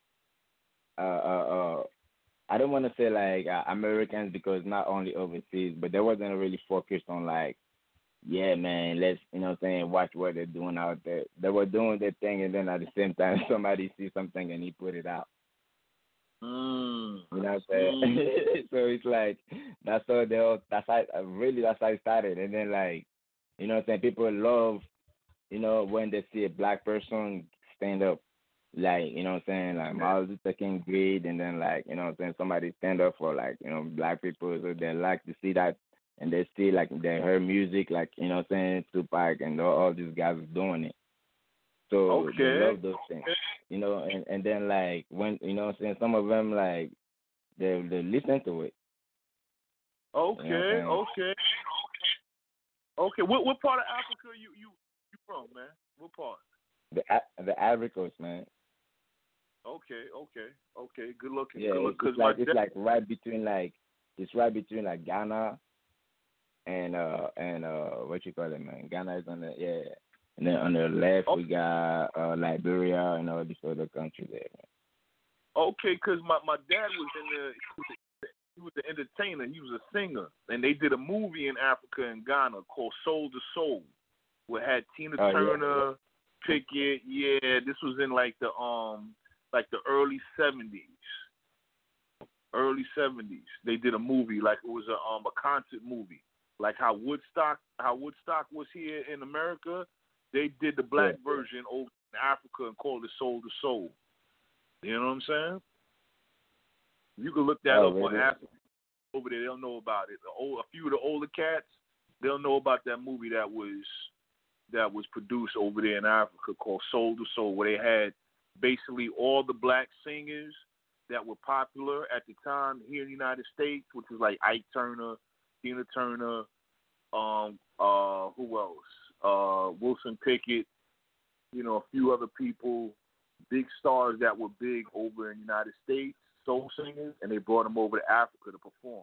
I don't want to say like Americans, because not only overseas, but they wasn't really focused on like, yeah, man, let's, you know what I'm saying, watch what they're doing out there. They were doing their thing, and then at the same time, somebody sees something and he put it out. You know what I'm saying? So it's like, that's how it started. And then, like, you know what I'm saying, people love, you know, when they see a black person stand up. Like, you know what I'm saying, like Martin Luther King did, and then, like, you know what I'm saying, somebody stand up for, like, you know, black people. So they like to see that, and they see, like, they heard music, like, you know what I'm saying, Tupac and all these guys are doing it. So they love those things, you know, and then, like, when, you know what I'm saying, some of them, like, they listen to it. Okay. Okay, what part of Africa you from, man? What part? The Ivory Coast, man. Okay. Good looking. Yeah, Good it's like right between Ghana and what you call it, man? Ghana is on the and then on the left we got Liberia and all these other countries there, man. Okay, because my dad was he was an entertainer. He was a singer, and they did a movie in Africa and Ghana called Soul to Soul, where it had Tina Turner, Pickett. Yeah, this was in like the early 70s. Early 70s. They did a movie like it was a concert movie, like how Woodstock was here in America. They did the black version over in Africa and called it Soul to Soul. You know what I'm saying? You can look that up on Africa over there. They'll know about it. A few of the older cats, they'll know about that movie that was produced over there in Africa called Soul to Soul, where they had basically all the black singers that were popular at the time here in the United States, which was like Ike Turner, Tina Turner, who else? Wilson Pickett, a few other people, big stars that were big over in the United States, soul singers, and they brought them over to Africa to perform,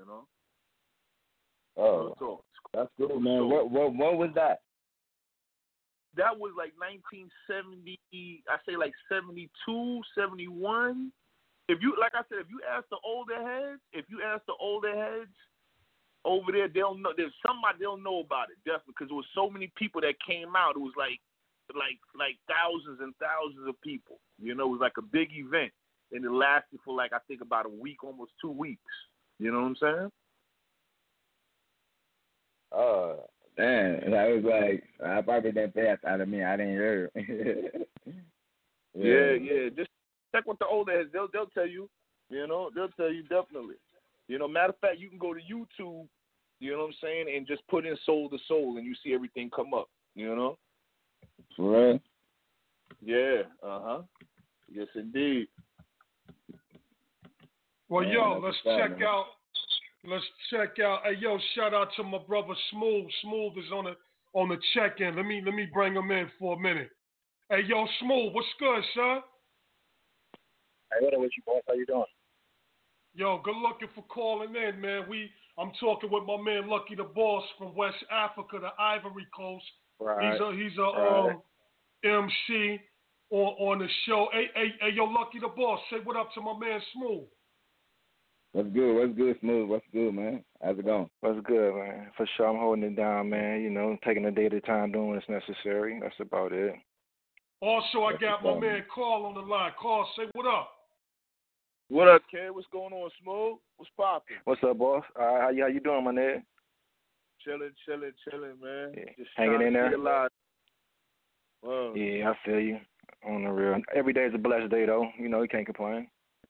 Oh, that's cool, man. What was that? That was like 1970, I say like 72, 71. If you ask the older heads over there, they'll know. There's somebody they'll know about it definitely because there was so many people that came out. It was like thousands and thousands of people. It was like a big event, and it lasted for like I think about a week, almost 2 weeks. You know what I'm saying? Oh, damn. I was like, I probably didn't pay attention. I mean, I didn't hear it. Yeah. Just check with the older heads. They'll tell you. They'll tell you definitely. Matter of fact, you can go to YouTube. You know what I'm saying, and just put in Soul to Soul, and you see everything come up. For real? Yeah. Yes, indeed. Well, yo, let's check out. Hey, yo, shout out to my brother Smooth. Smooth is on the check-in. Let me bring him in for a minute. Hey, yo, Smooth, what's good, son? Hey, what up with you, boss? How you doing? Yo, good looking for calling in, man. I'm talking with my man Lucky the Boss from West Africa, the Ivory Coast. Right. He's a MC on the show. Hey, yo, Lucky the Boss, say what up to my man Smooth. What's good, Smooth? What's good, man? How's it going? What's good, man? For sure, I'm holding it down, man. Taking a day at a time, doing what's necessary. That's about it. Also, I got my man Carl on the line. Carl, say what up. What up, kid? What's going on, Smooth? What's poppin'? What's up, boss? How you doing, my nigga? Chilling, man. Yeah. Just hanging in there. Wow. Yeah, I feel you. On the real. Every day is a blessed day, though. You can't complain.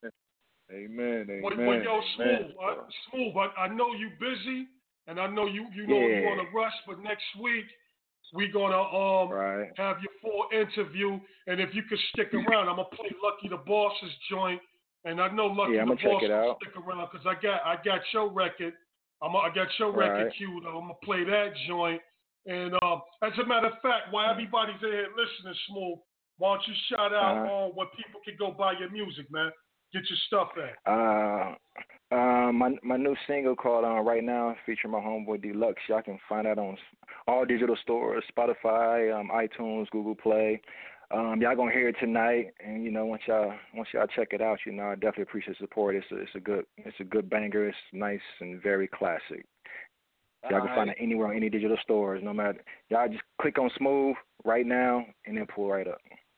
Amen. Well, yo, Smooth, I know you busy, and I know you know you want to rush, but next week we're gonna have your full interview, and if you could stick around, I'm gonna play Lucky the Boss's joint, and I know Lucky the Boss will stick around because I got your record. I got your record queued up. I'm gonna play that joint, and as a matter of fact, while everybody's in here listening, Smooth, why don't you shout out where people can go buy your music, man? Get your stuff at. My new single called Right Now, featuring my homeboy Deluxe. Y'all can find that on all digital stores, Spotify, iTunes, Google Play. Y'all gonna hear it tonight, and once y'all check it out, I definitely appreciate the support. It's a good banger. It's nice and very classic. Y'all can find it anywhere on any digital stores. No matter, y'all just click on Smooth Right Now and then pull right up.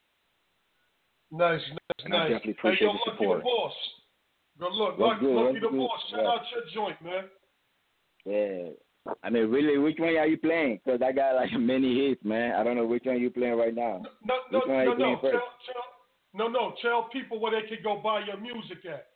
Nice. I definitely appreciate the support. Lucky the Boss. Good luck. Lucky the Boss. Shout out your joint, man. Yeah. I mean, really, which one are you playing? Because I got like many hits, man. I don't know which one you playing right now. No. Tell people where they can go buy your music at.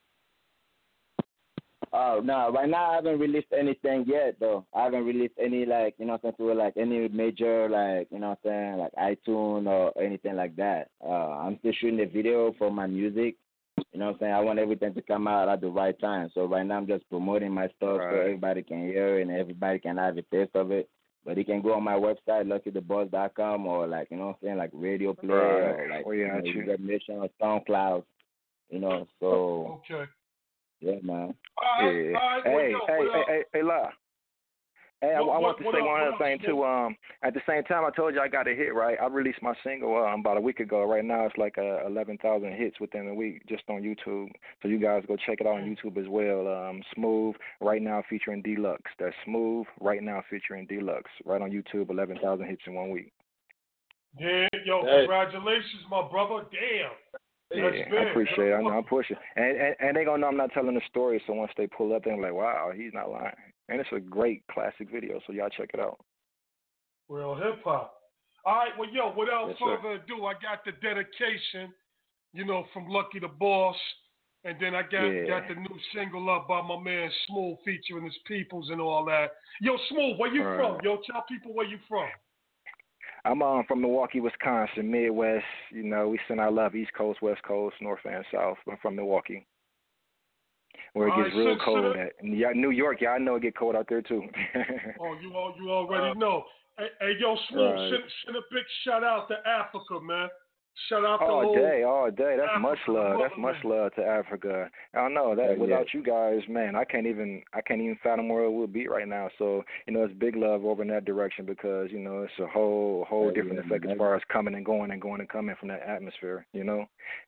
Oh, no. Right now, I haven't released anything yet, though. I haven't released any, any major, like iTunes or anything like that. I'm still shooting a video for my music. I want everything to come out at the right time. So right now, I'm just promoting my stuff so everybody can hear it and everybody can have a taste of it. But he can go on my website, luckytheboss.com, or like, you know what I'm saying, like Radio Play, or like Mission or SoundCloud, you know. So okay. Yeah, man. All right, Hey, La. Hey, I want to say one other thing Smoke? too. At the same time, I told you I got a hit, right? I released my single about a week ago. Right now, it's like 11,000 hits within a week just on YouTube. So you guys go check it out on YouTube as well. Smooth right now featuring Deluxe. That's Smooth right now featuring Deluxe. Right on YouTube, 11,000 hits in 1 week. Yeah, congratulations, my brother. Damn. Yeah, I appreciate it. I know I'm pushing, and they gonna know I'm not telling the story. So once they pull up, they're like, "Wow, he's not lying." And it's a great classic video, so y'all check it out. Real hip hop. All right, well, without further ado, I got the dedication, from Lucky the Boss, and then I got the new single up by my man Smooth featuring his peoples and all that. Yo, Smooth, where you from? Yo, tell people where you from. I'm from Milwaukee, Wisconsin, Midwest. We send our love East Coast, West Coast, North and South. I'm from Milwaukee, where it gets real cold. New York, I know it get cold out there too. Oh, you already know. Hey, yo, Smooth, send a big shout out to Africa, man. Shout out to all day. That's Africa, much love. That's much love to Africa. I don't know that without you guys, man, I can't even fathom where it would be right now. So it's big love over in that direction because it's a whole different effect as far as coming and going and coming from that atmosphere. And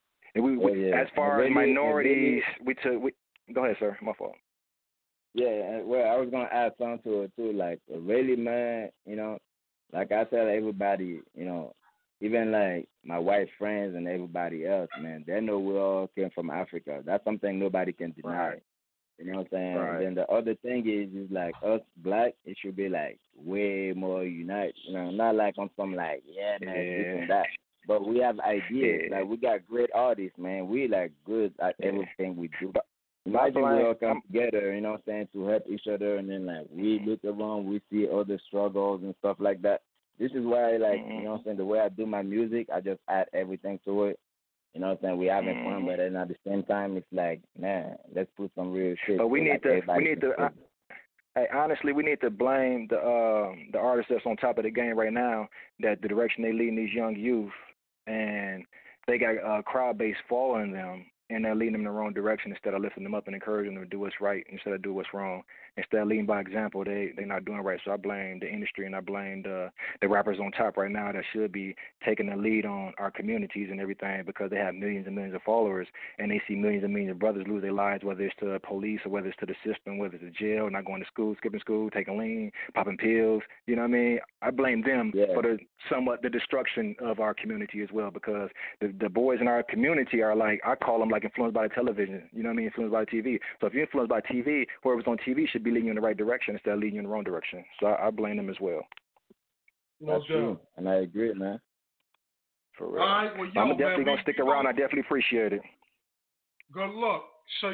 we as far as minorities, we go ahead, sir. My fault. Yeah, well, I was gonna add something to it too. Like, really, man, like I tell everybody, even like my white friends and everybody else, man, they know we all came from Africa. That's something nobody can deny. Right. You know what I'm saying? Right. And then the other thing is like us black, it should be like way more united. Not like on some like, man, this and that. But we have ideas. Yeah. Like, we got great artists, man. We like good at everything we do. Imagine we all come together, to help each other, and then like we look around, we see other struggles and stuff like that. This is why, like, the way I do my music, I just add everything to it. We having fun, but then at the same time, it's like, man, let's put some real shit. But we need to. Hey, honestly, we need to blame the artists that's on top of the game right now. That the direction they leading these young youth, and they got a crowd base following them, and they're leading them in the wrong direction instead of lifting them up and encouraging them to do what's right instead of do what's wrong. Instead of leading by example, they're not doing right. So I blame the industry and I blame the rappers on top right now that should be taking the lead on our communities and everything because they have millions and millions of followers and they see millions and millions of brothers lose their lives, whether it's to the police or whether it's to the system, whether it's to jail, not going to school, skipping school, taking lean, popping pills. You know what I mean? I blame them for the destruction of our community as well because the boys in our community are like, I call them like influenced by the television. You know what I mean? Influenced by TV. So if you're influenced by TV, whoever's on TV should be leading you in the right direction instead of leading you in the wrong direction. So I blame them as well. That's true, and I agree, man. For real. All right, well, I'm definitely gonna stick around. I definitely appreciate it. Good luck. So,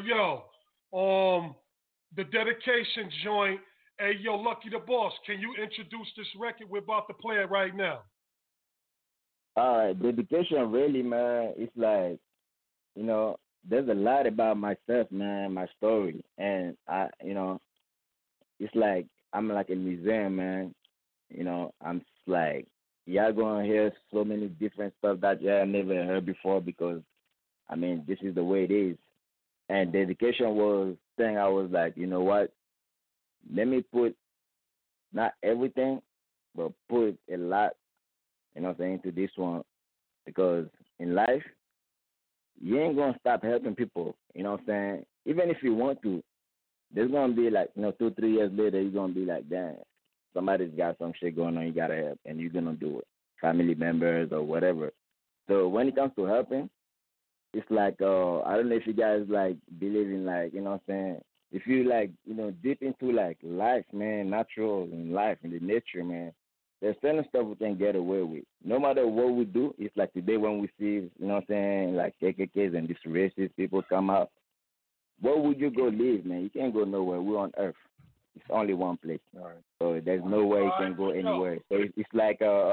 the dedication joint. Hey, yo, Lucky the Boss, can you introduce this record? We're about to play it right now. All right, dedication, really, man. It's like, there's a lot about myself, man, my story, and it's like I'm like a museum, man. I'm like, y'all gonna hear so many different stuff that y'all never heard before because, this is the way it is. And dedication was thing I was like, you know what? Let me put not everything, but put a lot, into this one because in life, you ain't gonna stop helping people. Even if you want to, there's gonna be like 2-3 years later, you're gonna be like, damn, somebody's got some shit going on, you gotta help, and you're gonna do it. Family members or whatever. So when it comes to helping, it's like I don't know if you guys like believe in like if you like deep into like life, man, natural in life in the nature, man. There's certain stuff we can get away with. No matter what we do, it's like today when we see, like KKKs and these racist people come out, where would you go live, man? You can't go nowhere. We're on Earth. It's only one place. Right. So there's no way you can go anywhere. So it's like,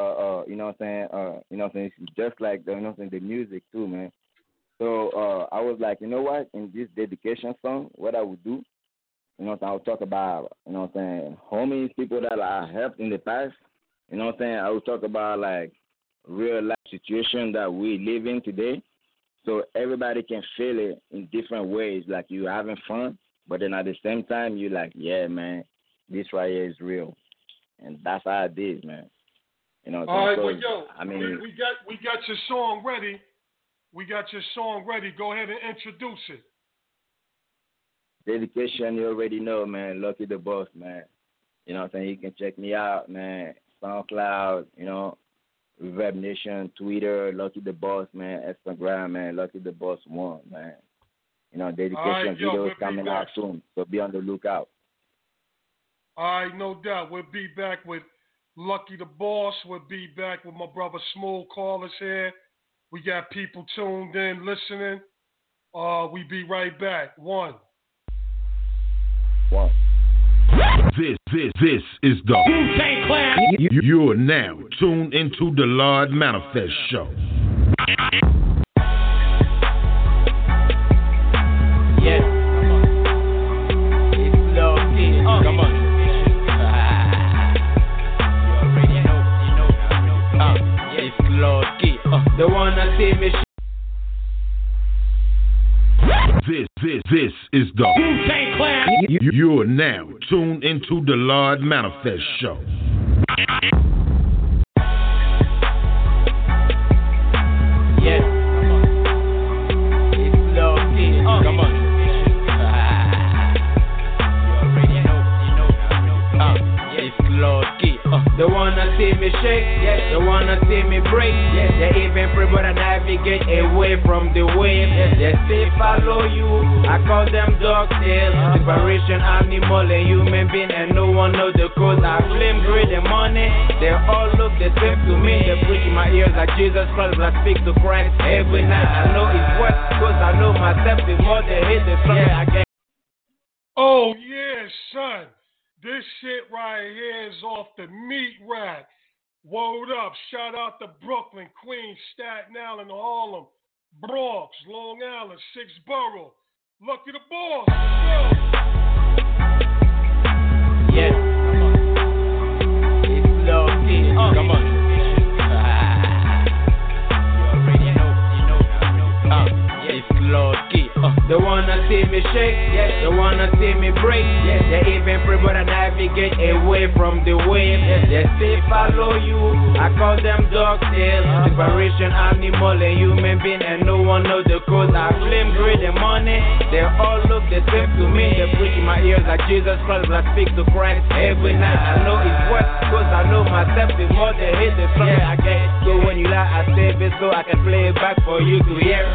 it's just like, the music too, man. So I was like, you know what? In this dedication song, what I would do, You know what I'm saying? I'll talk about, you know what I'm saying, homies, people that I helped in the past. You know what I'm saying? I will talk about, like, real life situation that we live in today. So everybody can feel it in different ways. Like, you having fun, but then at the same time, you're like, yeah, man, this right here is real. And that's how it is, man. You know what I'm saying? All right, well, yo, I mean, we got your song ready. We got your song ready. Go ahead and introduce it. Dedication, you already know, man. Lucky the Boss, man. You know what I'm saying? You can check me out, man. SoundCloud, you know, Reverb Nation, Twitter, Lucky the Boss, man. Instagram, man. Lucky the Boss 1, man. You know, dedication videos coming out soon, so be on the lookout. All right, no doubt. We'll be back with Lucky the Boss. We'll be back with my brother Smooth Callers here. We got people tuned in, listening. We be right back. One. This is the Wu-Tang Clan. You're now tuned into the Lord Manifest Show. Yeah. It's lucky. Come on. You already know. It's lucky. They wanna see me. This is the Wu-Tang Clan. You're now tuned into the Lord Manifest Show. Yeah. It's lucky. Come on. You already know. It's lucky. They wanna see me shake, yeah. They wanna see me break, yeah. They even pray but I navigate away from the wave, yeah. They say follow you, I call them dog tail. Separation animal and human being, and no one knows the cause. I blame greed and money, they all look the same to me. They preach in my ears like Jesus Christ, but I speak to Christ every night. I know it's what, cause I know myself is more than hate the song, yeah. I get. Oh yeah, son. This shit right here is off the meat rack. Word up. Shout out to Brooklyn, Queens, Staten Island, Harlem, Bronx, Long Island, 6 Borough. Lucky the Boss. Yeah. It's lucky. Come on. You already know. It's lucky. They wanna see me shake, yeah. They wanna see me break, yeah. They even pray but I navigate away from the wave, yeah. They say follow you, I call them dog tail. Separation animal and human being, and no one knows the cause. I blame greed and money, they all look the same to me. They preach in my ears like Jesus Christ, but I speak to Christ every night. I know it's what, cause I know myself is more than hate the song, yeah. I get. So when you lie, I save it so I can play it back for you to hear.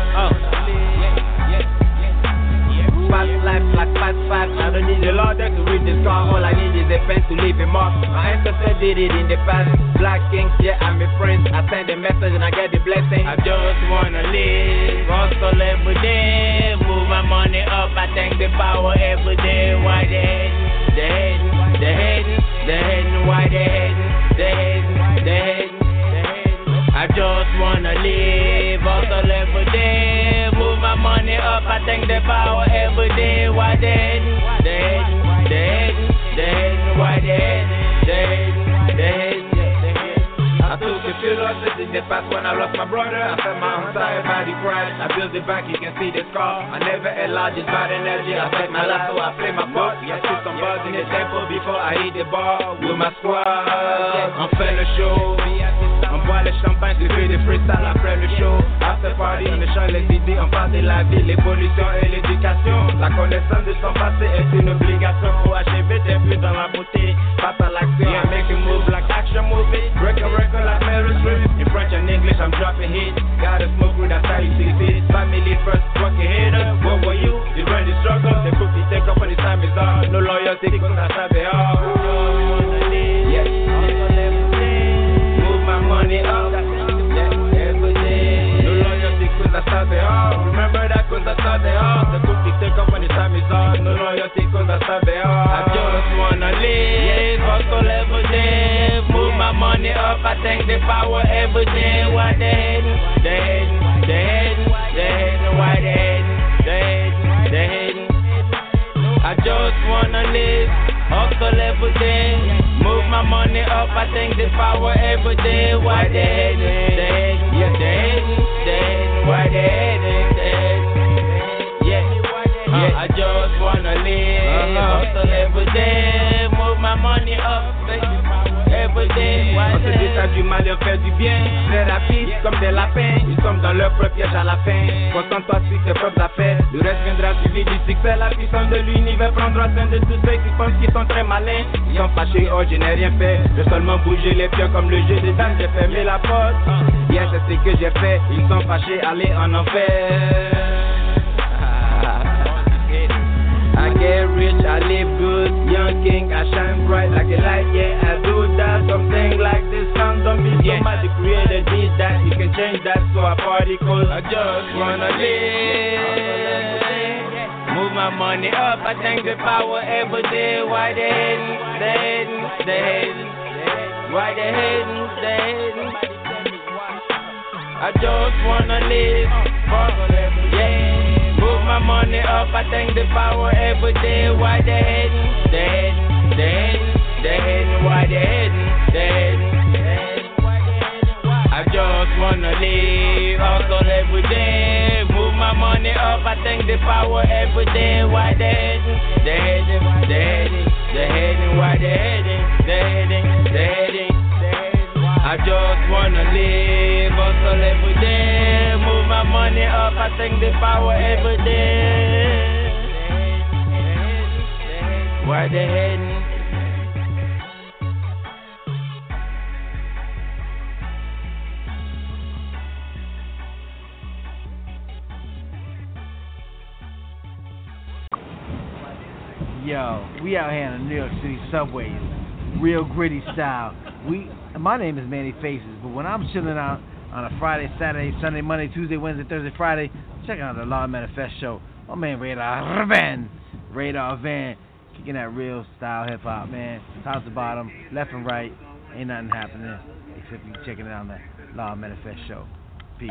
Fast life like fast. I don't need a lawyer to read this car. All I need is a pen to leave him off. My ancestors did it in the past. Black kings, yeah, I'm a friend. I send a message and I get the blessing. I just wanna live, hustle every day, move my money up. I thank the power every day. Why they hating? Why they hating? I just wanna live, hustle every day, move my money up. I thank the power every day. Why they hating? Why they hating? I took a few losses in the past when I lost my brother. I felt my entire body crash. I built it back, you can see the scar. I never allowed this bad energy affect my life, so I play my part. I shoot some bars in the temple before I hit the bar with my squad. On fait le show, on boit le champagne, tu fais des freestyles après le show. After party, on échange les idées, on parle de la vie, l'évolution et l'éducation. La connaissance de son passé est une obligation. Pour achever, t'es plus dans la beauté. Passe à l'action, yeah, make a move like action movie. Break a record like Meryl Streep. In French and English, I'm dropping hits. Gotta smoke with that style, you succeed. Family first, fuck a hater. What were you? You run the struggle, the cookie take up when the time is up. No loyalty, cause I have it all. Yeah, move my money up. Yeah, every day. No loyalty, cause I have it all. Remember that, cause I have it all. The cookie take up when the time is up. No loyalty, cause I have it all. I just wanna live, hustle every day. Move my money up, I thank the power every day. Why they hating? Why they hating? I just wanna I thank the power every day. Why they hating? Yeah, they hating. Why they hating? Yeah, I just wanna live, hustle every day, move my money up, every day. On se détache du mal et on fait du bien. Très rapide comme des lapins. Ils tombent dans leur propre piège à la fin. Concentre-toi sur tes propres affaires. Le reste viendra suivi du succès. La puissance de l'univers prendra soin de tous ceux qui pensent qu'ils sont très malins. Ils sont fâchés, oh je n'ai rien fait. J'ai seulement bougé les pieds comme le jeu des dames. J'ai fermé la porte. Yes, c'est ce que j'ai fait. Ils sont fâchés, allez en enfer. I get rich, I live good, young king, I shine bright like a light, yeah, I do that, something like this song, don't be so mad, the creator did that, you can change that, so I party cause I just wanna live, move my money up, I thank the power every day, why they hating, why they hating, I just wanna live, yeah. Move my money up, I thank the power every day. Why they hating? Why they hating? I just wanna live, hustle every day. Move my money up, I thank the power every day. Why they hating? Why they hating? I just wanna live, hustle every day. Move my money up, I thank the power every day. Why they hating? Yo, we out here in the New York City subways, real gritty style. My name is Manny Faces, but when I'm chilling out on a Friday, Saturday, Sunday, Monday, Tuesday, Wednesday, Thursday, Friday, checking out the Law Manifest show. My man Radar Van, kicking that real style hip hop, man. Top to bottom, left and right, ain't nothing happening except you checking it out on the Law Manifest show. Peace.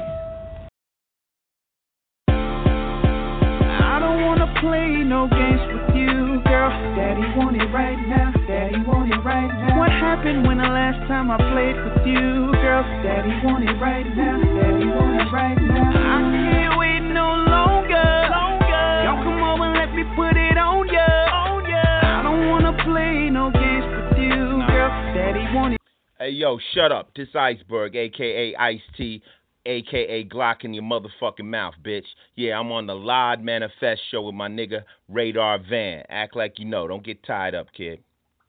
I don't wanna play no games with you, girl. Daddy want it right now. Daddy want it right now. What happened when the last time I played with you, girl? Daddy want it right now. Daddy want it right now. I can't wait no longer. Y'all come over and let me put it on ya. I don't wanna play no games with you, girl. Daddy want it. Hey yo, shut up. This Iceberg, aka Ice-T, aka Glock in your motherfucking mouth, bitch. Yeah, I'm on the Live Manifest show with my nigga Radar Van. Act like you know. Don't get tied up, kid.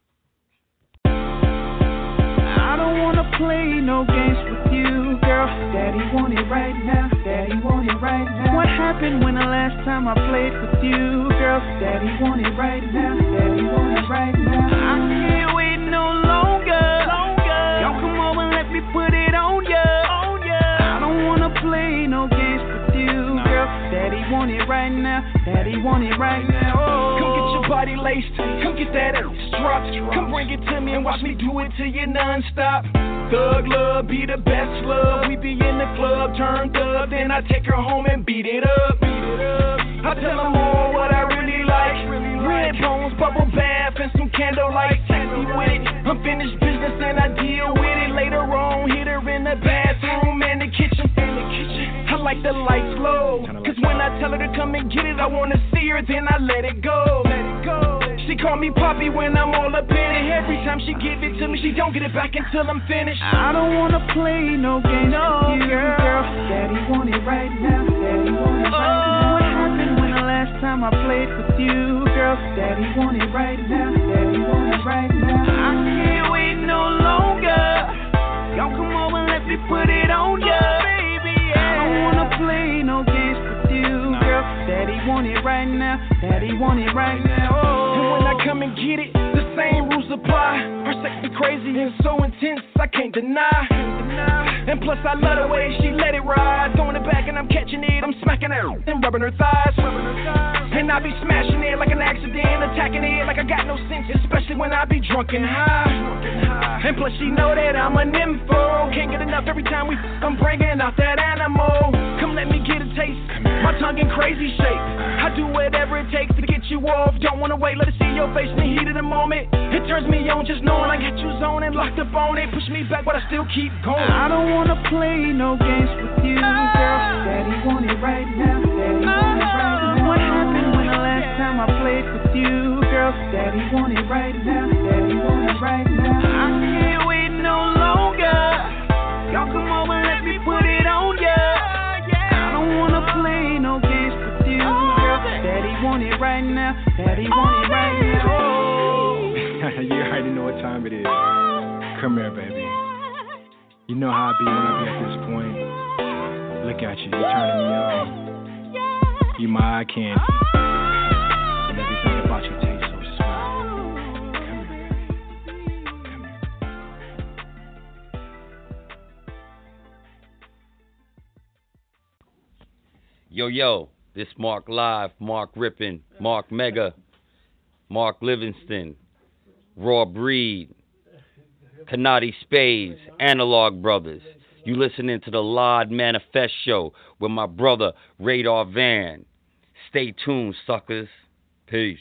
I don't wanna play no games with you, girl. Daddy want it right now. Daddy want it right now. What happened when the last time I played with you, girl? Daddy want it right now. Daddy want it right now. I can't wait no longer. Y'all come over and let me put it on ya. I don't wanna play no games with you, girl. Daddy want it right now. Daddy want it right now. Oh. Come get your body laced. Come get that ass dropped. Come bring it to me and watch me do it to you non-stop. Thug love be the best love. We be in the club, turned up, then I take her home and beat it up. I tell them all what I really like. Red bones, bubble bath, and some candlelight. Taxi with it. Unfinished business and I deal with it. Later on, hit her in the bathroom and the kitchen. I like the lights low. Cause when I tell her to come and get it, I wanna see her, then I let it go. She call me Poppy when I'm all up in it. Every time she give it to me, she don't get it back until I'm finished. I don't wanna play no games with you, girl. Daddy want it right now. Daddy want it right now. What happened when the last time I played with you, girl? Daddy want it right now. Daddy want it right now. I can't wait no longer. Y'all come over and let me put it on ya, baby. Yeah. I don't wanna play no games with you, girl. Daddy want it right now. Daddy want it right now. Oh. And when I come and get it, the same rules apply. Her sex be crazy and so intense, I can't deny. And plus I love the way she let it ride. Throwing it back and I'm catching it. I'm smacking her and rubbing her thighs. And I be smashing it like an accident. Attacking it like I got no sense. Especially when I be drunk and high. And plus she know that I'm an info. Can't get enough every time I'm bringing out that animal. Come let me get a taste. My tongue in crazy shape. I do whatever it takes to get you off. Don't wanna wait, let it see your face in the heat of the moment. It turns me on just knowing I get you zoned and locked up on it. Push me back, but I still keep going. I don't wanna play no games with you, girl. Daddy want it right now. Daddy want it right now. What happened when the last time I played with you, girl? Daddy want it right now. Daddy want it right now. I can't wait no longer. Y'all come over, let me put it on ya. I don't wanna play no games with you, girl. Daddy want it right now. Daddy want it right now. You already know what time it is. Come here, baby. You know how I be when I be at this point. Look at you, you're turning me on. You my eye candy. And everything about you tastes so sweet. Come here, baby. Come here. Yo, this Mark Live, Mark Rippin, Mark Mega, Mark Livingston, Raw Breed, Kanati Spades, Analog Brothers. You listening to the Lord Manifest Show with my brother Radar Van. Stay tuned, suckers. Peace.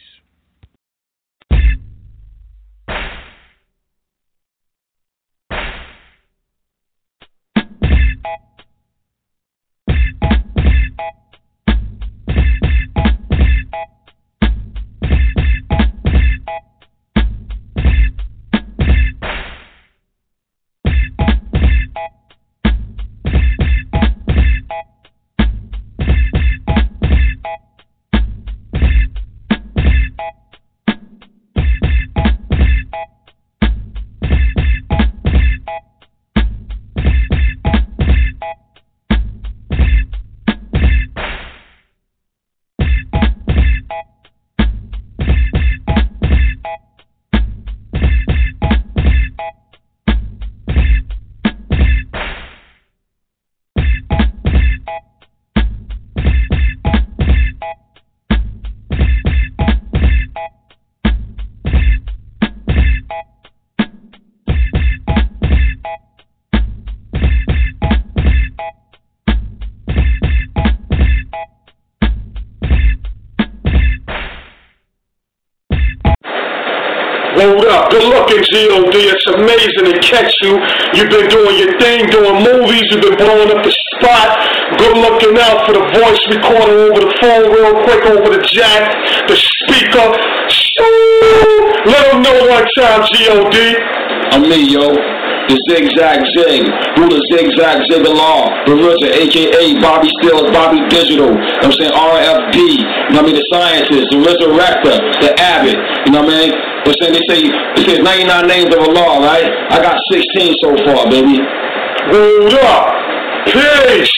Hold up, good looking, G.O.D. It's amazing to catch you. You've been doing your thing, doing movies. You've been blowing up the spot. Good looking out for the voice recorder over the phone real quick, over the jack, the speaker. Let them know one time, G.O.D. I'm me, yo. The Zigzag Zig, ruler Zigzag Zig-a-law, the RZA, a.k.a. Bobby Stills, Bobby Digital, you know what I'm saying, RFD, you know what I mean, the scientist, the resurrector, the Abbott, you know what I mean, but saying they say 99 names of Allah, right? I got 16 so far, baby. Hold up, peace.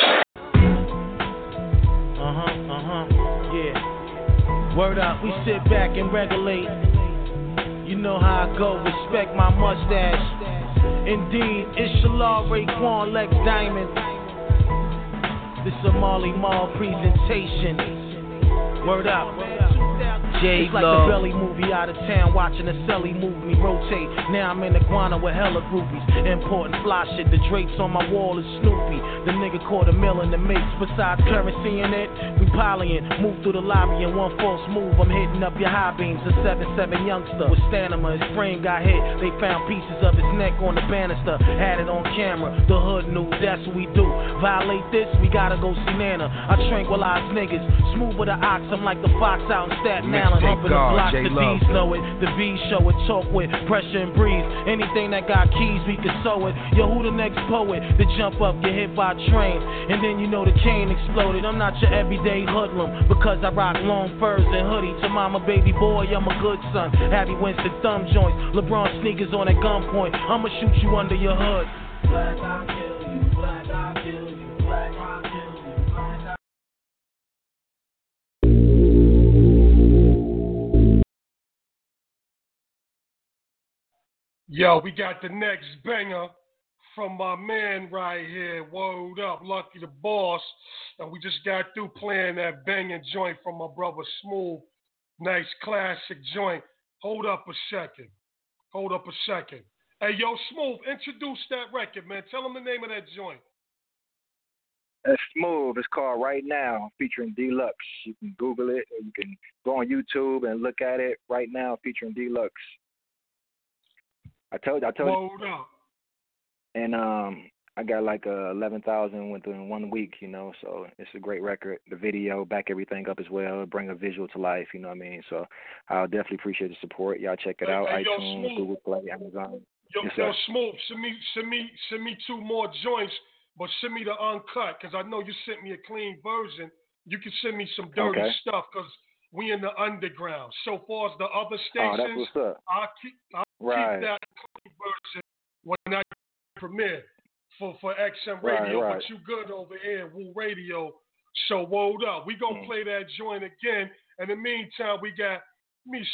Yeah. Word up, we sit back and regulate. You know how I go, respect my mustache. Indeed, it's Shalal, Raekwon, Lex Diamond. This a Marley Marl presentation. Word up. It's like the Belly movie out of town, watching the Selly move me rotate. Now I'm in Iguana with hella groupies. Important fly shit, the drapes on my wall is Snoopy. The nigga caught a mill in the mix. Besides currency in it, we polying. Move through the lobby in one false move. I'm hitting up your high beams. A 7'7" youngster with stamina. His frame got hit. They found pieces of his neck on the banister. Had it on camera. The hood knew that's what we do. Violate this, we gotta go see Nana. I tranquilize niggas. Smooth with the ox, I'm like the fox out in Staten Island. Humping the block, the D's know it. The B's show it, talk with pressure and breeze. Anything that got keys, we can sew it. Yo, who the next poet to jump up, get hit by a train? And then you know the cane exploded. I'm not your everyday hoodlum because I rock long furs and hoodie. To mama, baby boy, I'm a good son. Abby Winston thumb joints, LeBron sneakers on at gunpoint. I'ma shoot you under your hood. Black, I kill you. Black, I kill you. Black, I kill you. Black, I... Yo, we got the next banger from my man right here. Word up, Lucky the Boss. And we just got through playing that banging joint from my brother Smooth. Nice classic joint. Hold up a second. Hey, yo, Smooth, introduce that record, man. Tell them the name of that joint. It's smooth. It's called Right Now, featuring Deluxe. You can Google it, or you can go on YouTube and look at it. Right Now, featuring Deluxe. I told you. And I got like 11,000 within 1 week, you know. So it's a great record. The video, back everything up as well, bring a visual to life. You know what I mean? So I'll definitely appreciate the support. Y'all check it out. iTunes, Google Play, Amazon. Yo, Smooth, send me 2 more joints, but send me the uncut, because I know you sent me a clean version. You can send me some dirty stuff, because we in the underground. So far as the other stations, that's what's up. I'll keep that clean version when I premiere for XM Radio. Right. But you good over here, Woo Radio. So woed up. We gonna play that joint again. In the meantime, we got. Let me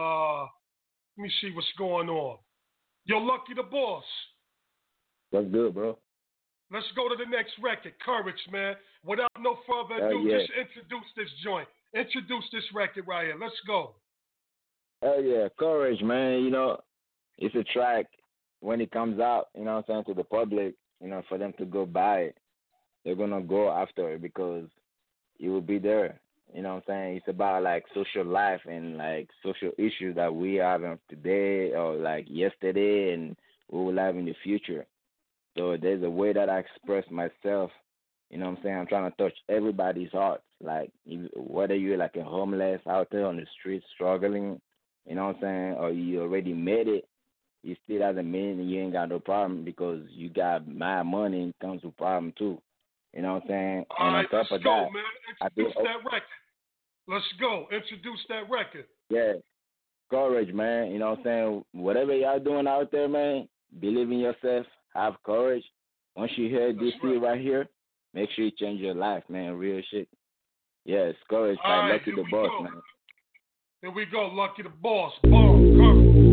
see what's going on. Yo, Lucky the Boss. That's good, bro. Let's go to the next record, Courage, man. Without no further ado, just introduce this joint. Introduce this record right here. Let's go. Hell yeah, Courage, man. You know, it's a track when it comes out, you know what I'm saying, to the public, you know, for them to go buy it. They're going to go after it because it will be there. You know what I'm saying? It's about, like, social life and, like, social issues that we have today or, like, yesterday and we will have in the future. So there's a way that I express myself. You know what I'm saying? I'm trying to touch everybody's hearts. Like, whether you're, like, a homeless out there on the street struggling, you know what I'm saying, or you already made it, it still doesn't mean you ain't got no problem because you got my money and comes with problem, too. You know what I'm saying? All and right, on top let's of go, that, man. Introduce that record. Let's go. Introduce that record. Yeah. Courage, man. You know what I'm saying? Whatever y'all doing out there, man, believe in yourself. Have courage. Once you hear this right here, make sure you change your life, man. Real shit. Yes, Courage by Lucky the Boss, man. Here we go. Lucky the Boss. Boom. Courage.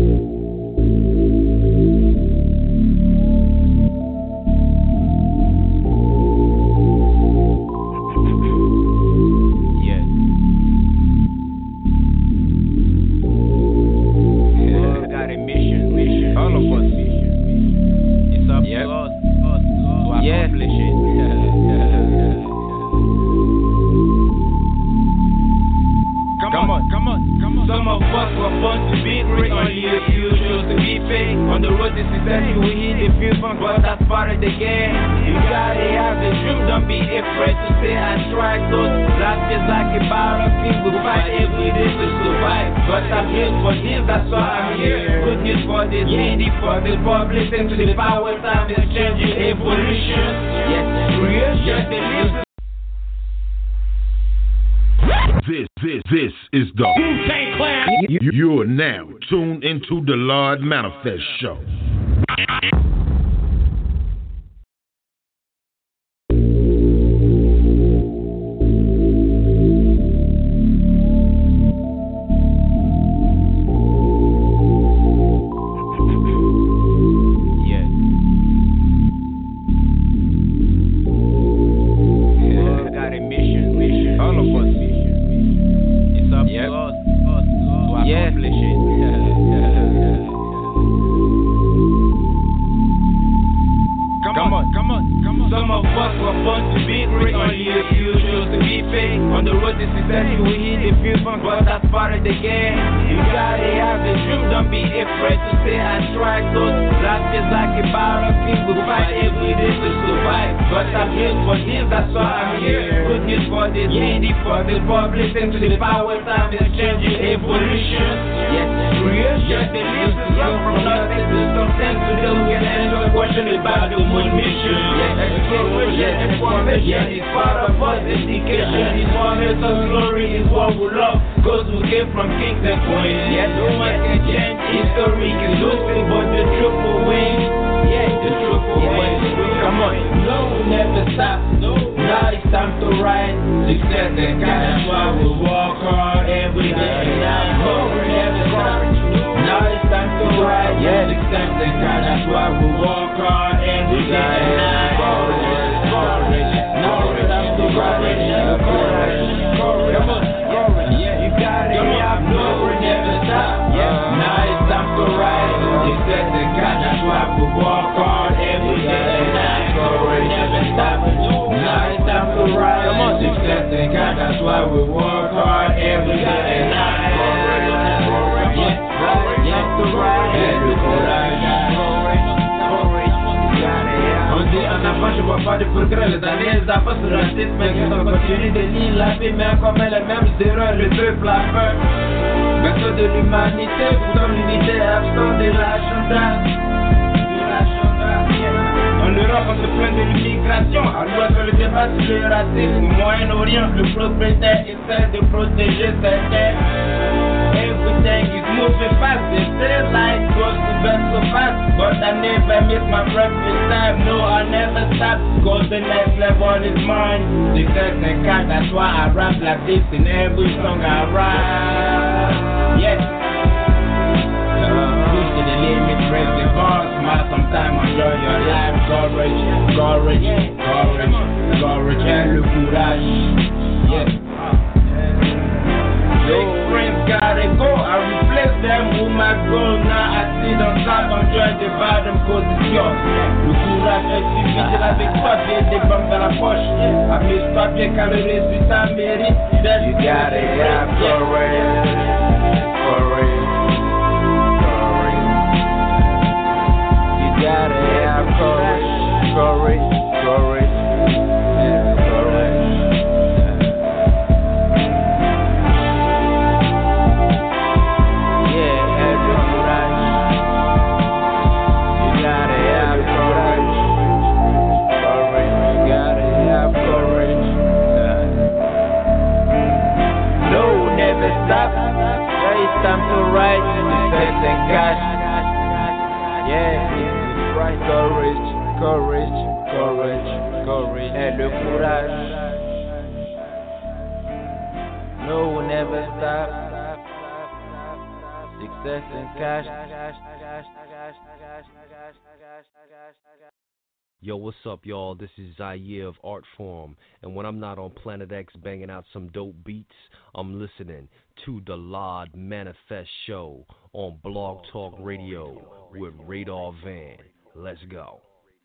This is the Wu-Tang Clan. You're now tuned into the Lord Manifest Show. God, that's why we work hard every day and night. On dit en avant, je vois pas de progrès. Les années d'avant sur un site, mais que on continue de nier la vie, mais on commet les mêmes erreurs. Le peuple a peur. Berceau de l'humanité, pourtant l'unité est absente de la chantage. En Europe, on se plaint de l'immigration. À l'ouest, le débat sur le racisme. Au Moyen-Orient, le propriétaire essaie de protéger ses terres. Everything is moving fast. They say life goes to best so fast. But I never miss my breakfast time. No, I never stop. Go to the next level is mine. Success and cash, that's why I rap like this in every song I write. Yes. Push to the limit, raise the bar. Smile sometime, enjoy your life. Courage, courage, courage, courage, and le courage. Yes. Big friends gotta go, I replace them with my goal. Now I sit on top, I'm trying to buy them cause it's yours. Le courage est difficile avec papier, des bombes dans la poche. Avec ce papier quand le résultat mérite. You gotta have courage, courage, courage. You gotta have courage, courage, courage, and courage. Time to write, success and cash. Yeah, it's right. Courage, courage, courage, courage, and le courage. No, we'll never stop. Success and cash. Yo, what's up, y'all? This is Zaire of Art Form, and when I'm not on Planet X banging out some dope beats, I'm listening to the Lord Manifest Show on Blog Talk Radio with Radar Van. Let's go.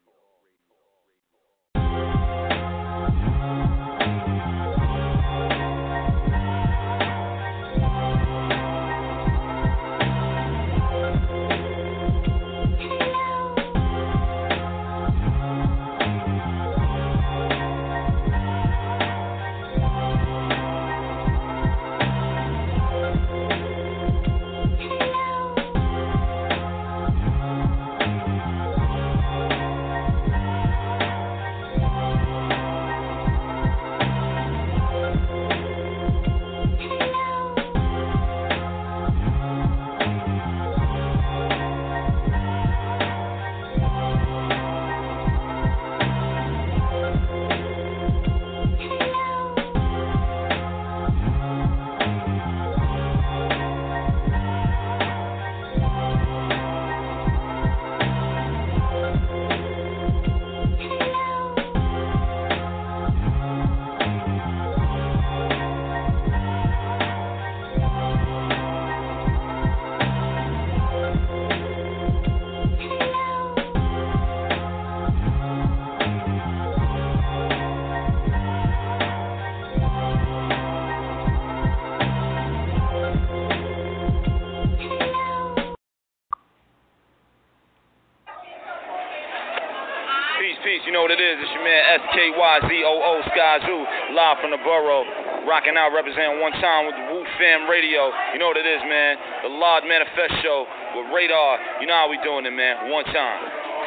You know what it is. It's your man SKYZOO Skyzoo, live from the borough, rocking out, representing one time with the Wu Fam Radio. You know what it is, man. The Lord Manifest Show with Radar. You know how we doing it, man. One time.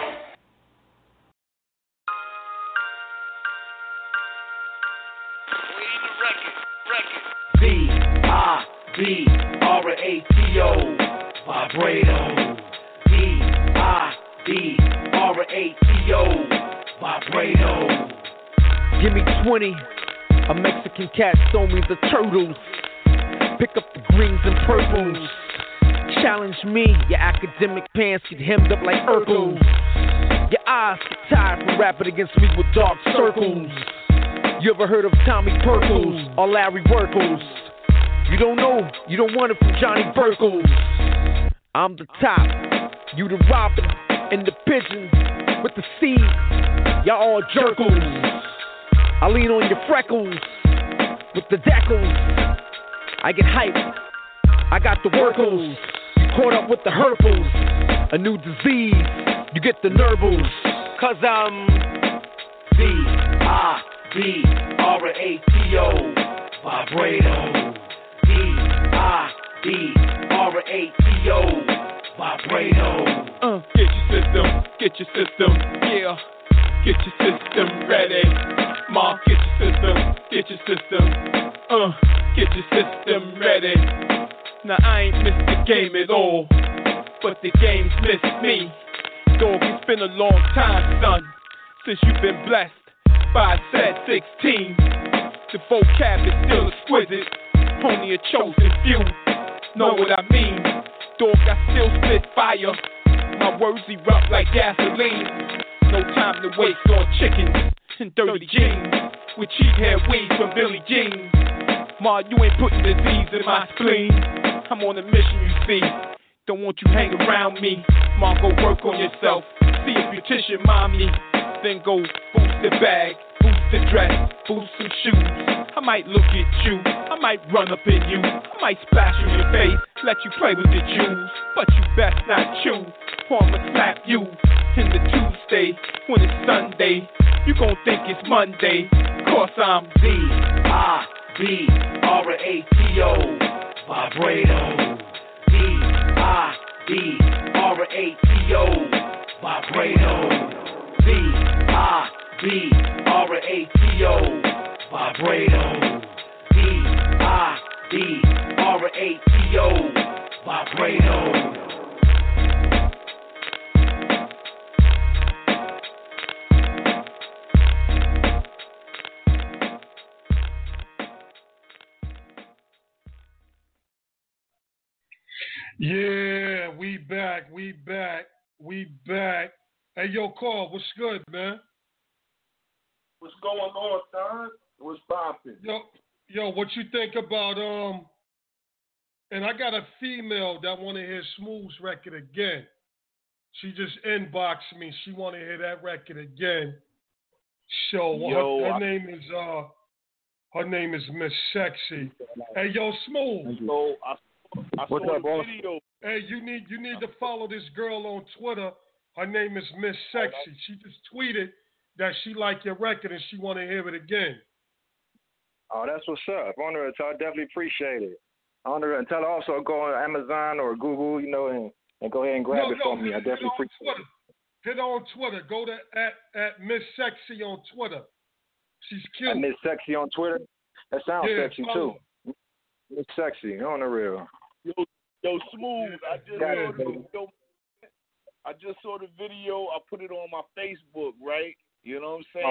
V-I-B-R-A-T-O, Vibrato. V-I-B-R-A-T-O, Vibrato. Give me 20. A Mexican cat stole me the turtles. Pick up the greens and purples. Challenge me. Your academic pants get hemmed up like Urkels. Your eyes get tired from rapping against me with dark circles. You ever heard of Tommy Perkles or Larry Werkels? You don't know, you don't want it from Johnny Burkles. I'm the top, you the robin, and the pigeon with the seed. Y'all all jerkles. I lean on your freckles. with the decals. I get hyped, I got the workles. You caught up with the herpals, a new disease, you get the nervals. Cause I'm D-I-D-R-A-T-O, vibrato. D-I-D-R-A-T-O, vibrato. Get your system, yeah. Get your system ready. Ma, get your system, get your system ready. Now I ain't missed the game at all, but the game's missed me. Dog, it's been a long time, son, since you've been blessed by a said 16. The vocab is still exquisite, only a chosen few know what I mean. Dog, I still spit fire, my words erupt like gasoline. No time to waste on chickens and dirty jeans with cheap hair weeds from Billy Jeans. Ma, you ain't putting disease in my spleen. I'm on a mission, you see. Don't want you hang around me. Ma, go work on yourself. See a beautician, mommy. Then go boost the bag, boost the dress, boost some shoes. I might look at you, I might run up in you, I might splash in your face, let you play with the jewels. But you best not chew, or I'ma slap you in the Tuesday when it's Sunday. You gon' think it's Monday, cause I'm D-I-D-R-A-T-O, vibrato. D-I-D-R-A-T-O, vibrato. D-I-D-R-A-T-O, vibrato. D-I-D-R-A-T-O, vibrato. Yeah, we back. Hey, yo, Carl, what's good, man? What's going on, Don? What's poppin'? Yo, what you think about, and I got a female that want to hear Smooth's record again. She just inboxed me. She want to hear that record again. So her name is Miss Sexy. Hey, yo, Smooth. What's up, boss? Hey, you need to follow this girl on Twitter. Her name is Miss Sexy. She just tweeted that she liked your record and she want to hear it again. Oh, that's what's up. On her, I definitely appreciate it. On her, and tell her also go on Amazon or Google, and go ahead and grab it for me. I definitely appreciate it. Hit her on Twitter. Go to at Miss Sexy on Twitter. She's cute. Miss Sexy on Twitter. That sounds sexy too. Miss Sexy on the real. Yo, Smooth. I just saw the video. I put it on my Facebook, right? You know what I'm saying?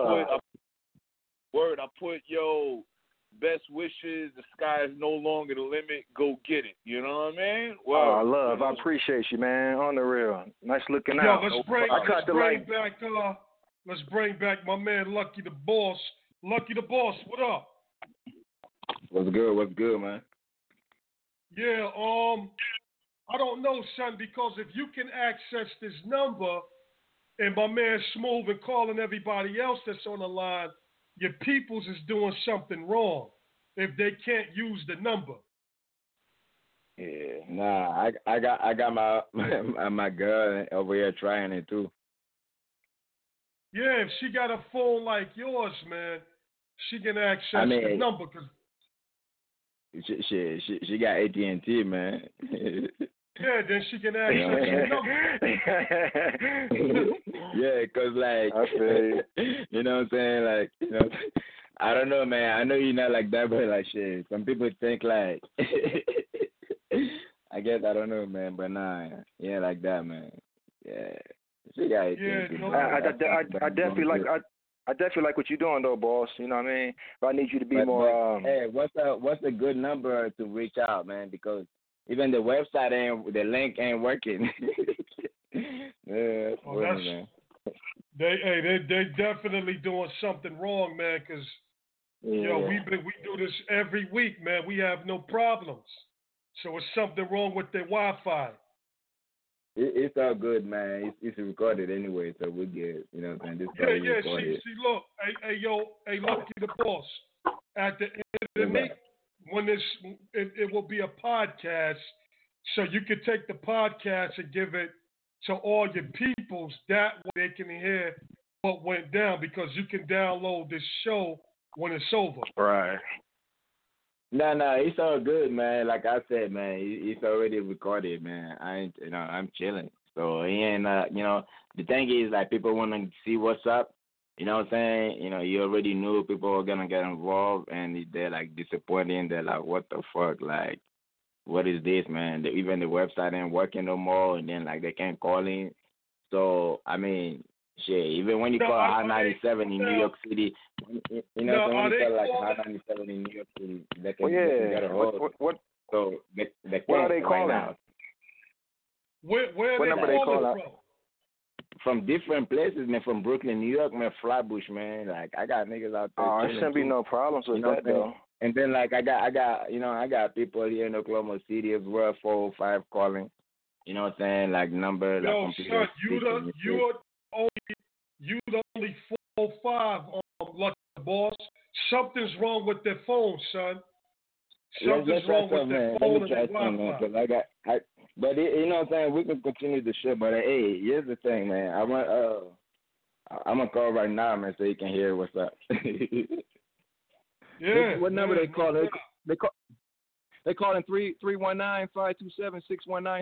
I put best wishes. The sky is no longer the limit. Go get it. You know what I mean? Well, I appreciate you, man. On the real. Nice looking out. Let's bring back my man Lucky the Boss. Lucky the Boss, what up? What's good, man? Yeah, I don't know, son, because if you can access this number and my man Smooth and calling everybody else that's on the line, your peoples is doing something wrong if they can't use the number. Yeah, nah, I got my girl over here trying it too. Yeah, if she got a phone like yours, man, she can access the number. Cause she got AT&T, man. Yeah, then she can access the number. Yeah, cause you know what I'm saying, I don't know, man. I know you're not like that, but shit. Some people think I guess I don't know, man, but nah, yeah, like that, man. Yeah, she got AT&T. I definitely like. I definitely like what you're doing, though, boss. You know what I mean? But I need you to be more. Hey, what's a good number to reach out, man? Because even the website the link ain't working. Yeah, man. They definitely doing something wrong, man. Cause we do this every week, man. We have no problems. So it's something wrong with their Wi-Fi. It's all good, man. It's recorded anyway, so we get, you know what I'm saying? See, look, hey, Lucky the Boss. at the end of the night, when it will be a podcast, so you can take the podcast and give it to all your peoples. That way they can hear what went down, because you can download this show when it's over. Right. No, it's all good, man. Like I said, man, it's already recorded, man. I'm chilling. So he ain't, the thing is, like, people want to see what's up. You know what I'm saying? You already knew people were gonna get involved, and they're like disappointed. They're like, what the fuck? Like, what is this, man? Even the website ain't working no more, and then like they can't call in. So I mean, shit. Even when you call Hot 97 in New York City, when you call like Hot 97 in New York City, they can get a hold. So they can't what are they calling right now. Where what they number they call out? From different places, man. From Brooklyn, New York, man. Flatbush, man. Like I got niggas out there. Oh, there shouldn't be no problems with that though. And then like I got people here in Oklahoma City as well, 405 calling. You know what I'm saying? Like number. Yo, like son, you the only 405 Lucky Boss. Something's wrong with their phone, son. Something's wrong with their phone and their Wi-Fi. But you know what I'm saying? We can continue the show, but hey, here's the thing, man. I'm gonna call right now, man, so you can hear what's up. Yeah. What number they call? They call in 319-527-6196.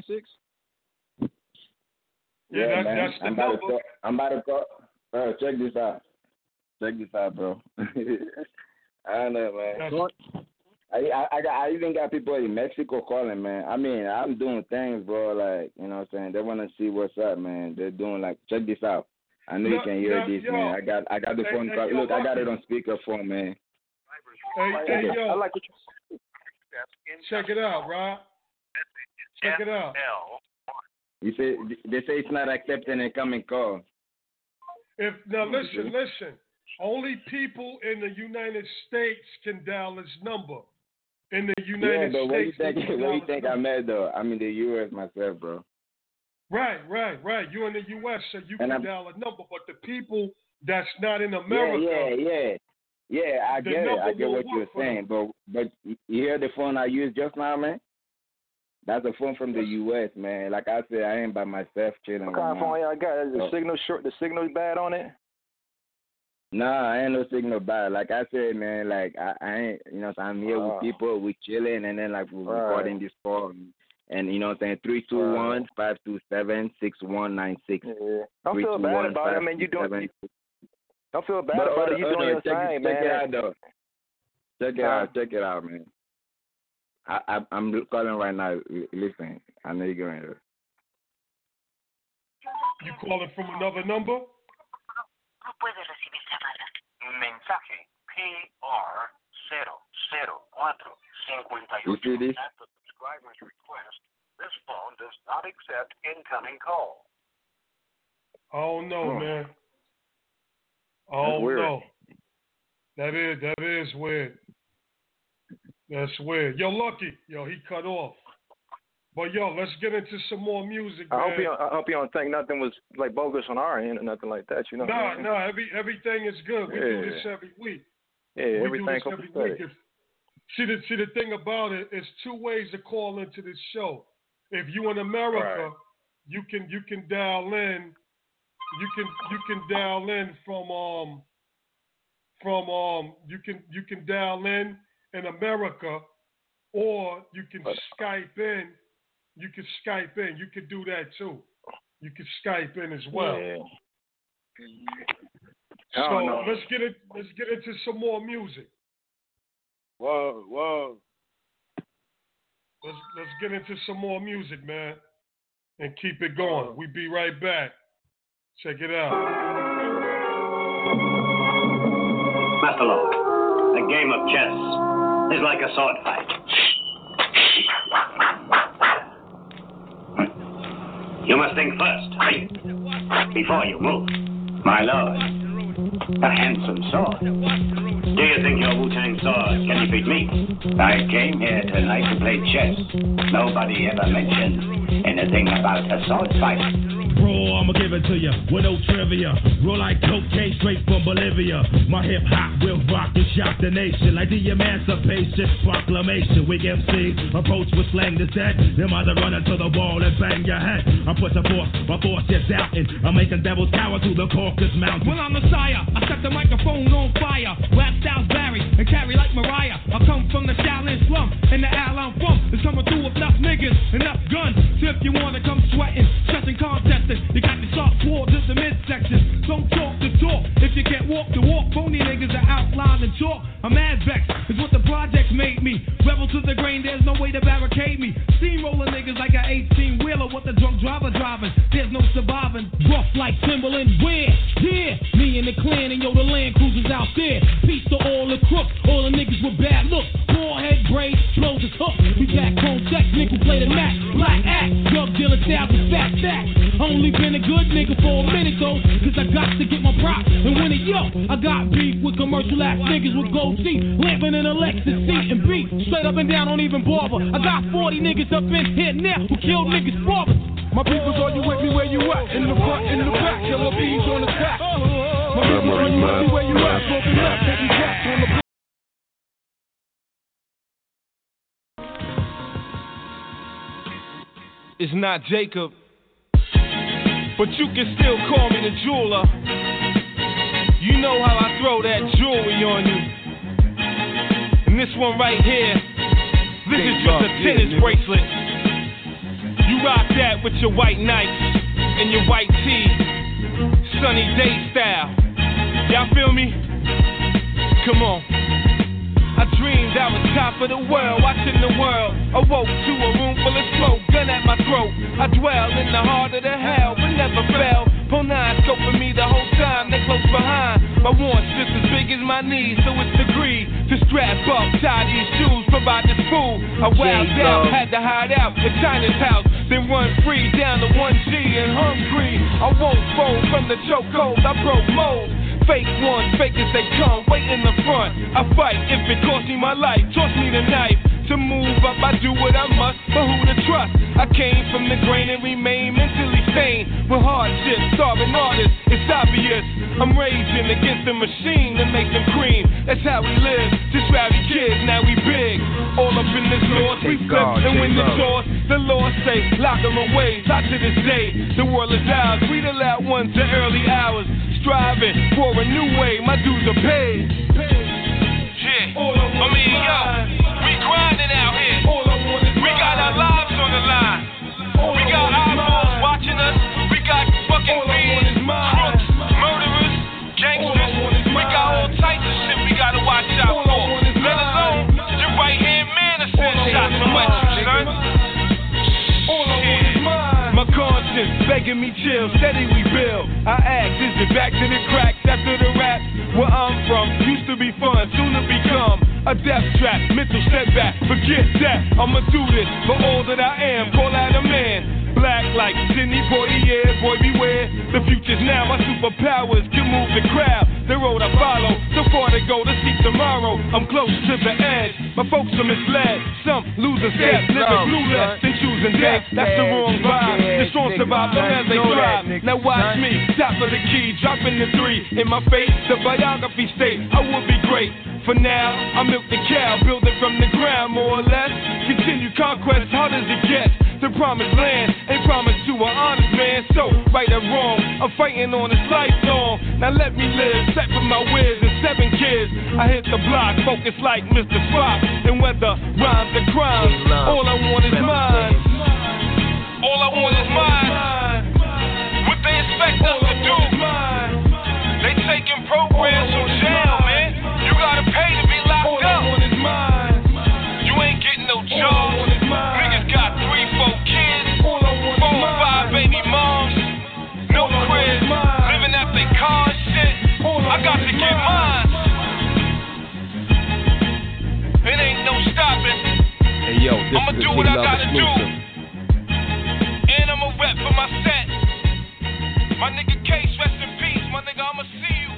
Yeah, that's the number. I'm about to call. Check this out. Bro. I don't know, man. I even got people in Mexico calling, man. I mean, I'm doing things, bro. Like, you know what I'm saying? They want to see what's up, man. They're doing like, check this out. I know you can hear this, man. I got the phone call. Look, I got it on speakerphone, man. Hey, yo. I like what you. Check it out, Rob. Check it out. They say it's not accepting a coming call. Listen. Only people in the United States can dial this number. In the United States. Where you think I'm at, though? I'm in the U.S. myself, bro. Right. You're in the U.S., so you can dial a number. But the people that's not in America. Yeah, I get it. I get what you're saying. But you hear the phone I used just now, man? That's a phone from the U.S., man. Like I said, I ain't by myself chilling. What kind of phone y'all got? Is the signal short? The signal's bad on it? Nah, I ain't no signal bad. Like I said, man, like I ain't, you know, so I'm here with people, we chilling, and then like we're recording this call, and you know what I'm saying, 321-527-6196. Yeah. Don't feel bad about it. I mean, you doing. Don't feel bad about it. You doing your thing, man. Check it out, though. Check it out, man. I'm calling right now. Listen, I know you're going to. You calling from another number? Mensaje PR00458. You see this? At the subscriber's request, this phone does not accept incoming call. Oh no, man. Oh no. That is weird. That's weird. Yo, Lucky. Yo, he cut off. But yo, let's get into some more music, man. I hope you don't think nothing was like bogus on our end or nothing like that. You know? No. Everything is good. We do this every week. Yeah, everything every week. See the thing about it is two ways to call into this show. If you in America, you can dial in. You can dial in from you can dial in America, or you can Skype in. You can Skype in. You can do that too. You can Skype in as well. Yeah. So let's get into some more music. Whoa. Let's get into some more music, man, and keep it going. We be right back. Check it out. Buffalo, a game of chess is like a sword fight. You must think first, before you move. My lord, a handsome sword. Do you think your Wu-Tang sword can defeat me? I came here tonight to play chess. Nobody ever mentioned anything about a sword fight. raw, I'ma give it to ya with no trivia. Roll like cocaine straight from Bolivia. My hip hop will rock and shock the nation like the Emancipation Proclamation. Weak MCs approach with slang that's dead. Them either run into the wall and bang your head. I'm pushing forth, my force is doubting. I'm making devils cower to the Caucasus Mountain. Well, I'm the sire. I set the microphone on fire. Rap styles vary and carry like Mariah. I come from the Shaolin slum and the alley I'm from is coming through with enough niggas, enough guns. So if you wanna come sweating, stressing, contesting, you got to sharp swords in the midsection. Don't talk the talk if you can't walk the walk. Phony niggas are outlined and chalk. I'm mad vexed, is what the projects made me. Rebel to the grain, there's no way to barricade me. Steamrolling niggas like an 18-wheeler with the drunk driver driving. There's no surviving. Rough like Timberland, where? Yeah, me and the clan and yo, the Land Cruisers out there. Peace to all the crooks, all the niggas with bad looks. Forehead braids, blows is hooked. We back home sex, nickel play the Mac. Black act, drug dealer style to fat stack. Only been a good nigga for a minute though, cause I got to get my props and win it. Yo, I got beef with commercial ass niggas with gold teeth, lamping in a Lexus seat and beat straight up and down, don't even bother. I got 40 niggas up in here now who killed niggas fathers. My peoples, are you with me where you at? In the front, in the back, killer bees on the tap. My peoples, are you with me where you at? Smoking up, taking shots on the. It's not Jacob, but you can still call me the jeweler. You know how I throw that jewelry on you. And this one right here, this is just a tennis bracelet. You rock that with your white nights and your white tee, sunny day style. Y'all feel me? Come on. I dreamed I was top of the world, watching the world. Awoke to a room full of smoke, gun at my throat. I dwell in the heart of the hell, but never fell. P9 scoping me the whole time, they close behind. My warrant's just as big as my knees, so it's agreed to strap up, tie these shoes, provide this food. I wowed out, had to hide out at China's house, then run free down to 1G and hungry. I won't fold from the chokehold, I broke mold. Fake ones, fake as they come, wait in the front. I fight if it costs me my life, toss me the knife. To move up, I do what I must, but who to trust? I came from the grain and remain mentally sane. With hardship, starving artists, it's obvious. I'm raging against the machine that makes them cream. That's how we live, just rowdy kids, now we big. All up in this loss, we flip and win the toss. The law say, lock them away, not to this day. The world is ours, we the loud ones, the early hours. Striving for a new way, my dues are paid. Yeah, I mean, yo, we grinding out here. We got our lives on the line. We got eyeballs watching us. We got fucking thieves, crooks, murderers, gangsters. We got all types of shit we gotta watch out for. Let alone your right hand man is sending shots from at you, son. My conscience begging me chill, steady we build. I ask, is it back to the cracks after the rap? Where I'm from, used to be fun, soon to become a death trap, mental setback. Forget that, I'ma do this for all that I am. Call out a man. Black like Sidney Poitier, boy beware. The future's now, my superpowers can move the crowd. The road I follow, so far to go to see tomorrow. I'm close to the edge, my folks are misled. Some lose a step, living clueless and choosing death. That's the wrong vibe. The strong survive long as they thrive. Now watch me, top of the key, dropping the 3. In my face, the biography state, I would be great. For now, I milk the cow, build it from the ground, more or less. Continue conquest, how does it get? The promised land ain't promised to an honest man. So, right or wrong, I'm fighting on this lifelong. Now let me live, set for my whiz and 7 kids. I hit the block, focus like Mr. Spock. And whether rhymes or crimes, all I want is mine. All I want is mine. What they expect us to do? They taking programs from jail, man. You gotta pay to be locked up. You ain't getting no job. Niggas got 3-4 kids, 4-5 baby moms, no crib, living at their car shit. I got to get mine. It ain't no stopping. Hey yo, this I'ma is do the what I Love gotta do. exclusive. And I'ma rep for my set. My nigga Case, rest in peace. My nigga, I'ma see you.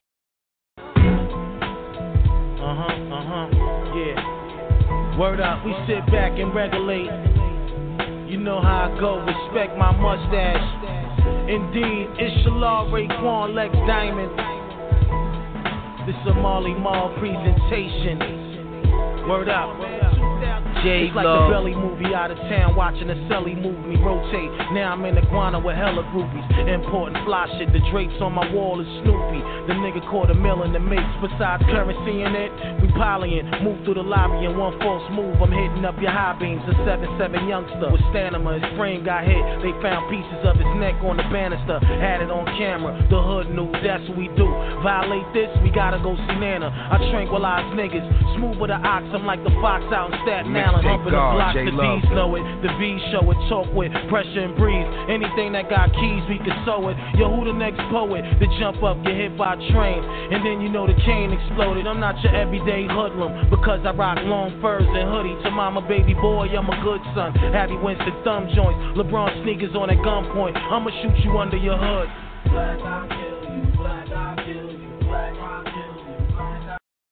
Yeah. Word up, we sit back and regulate. You know how I go, respect my mustache. Indeed, it's Shalal Raekwon Lex Diamond. This is a Marley Marl presentation. Word up. It's like a belly movie out of town, watching a celly move me rotate. Now I'm in Iguana with hella groupies, important fly shit. The drapes on my wall is Snoopy. The nigga caught a mill in the mix. Besides currency in it, we polying. Move through the lobby in one false move. I'm hitting up your high beams. A 7'7" youngster with stamina. His frame got hit. They found pieces of his neck on the banister. Had it on camera. The hood knew that's what we do. Violate this, we gotta go see Nana. I tranquilize niggas. Smooth with the ox. I'm like the fox out in Staten Island. Humping the block, the D's know it, the B's show it, talk with pressure and breeze. Anything that got keys, we can sew it. Yo, who the next poet to jump up, get hit by a train, and then you know the cane exploded. I'm not your everyday hoodlum, because I rock long furs and hoodie. To mama, baby boy, I'm a good son. Abby Winston thumb joints, LeBron sneakers on at gunpoint. I'ma shoot you under your hood. Black, I kill you, black, I kill you, black, I kill you, black, I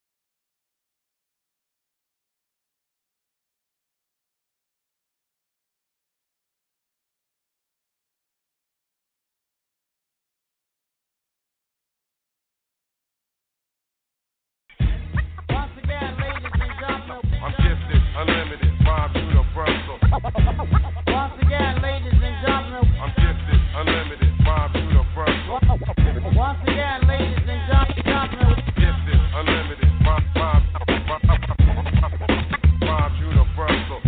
Unlimited, Mob Universal. Once again, ladies and gentlemen, I'm gifted, unlimited, Mob Universal. Once again, ladies and gentlemen, gifted, unlimited, Mob Universal.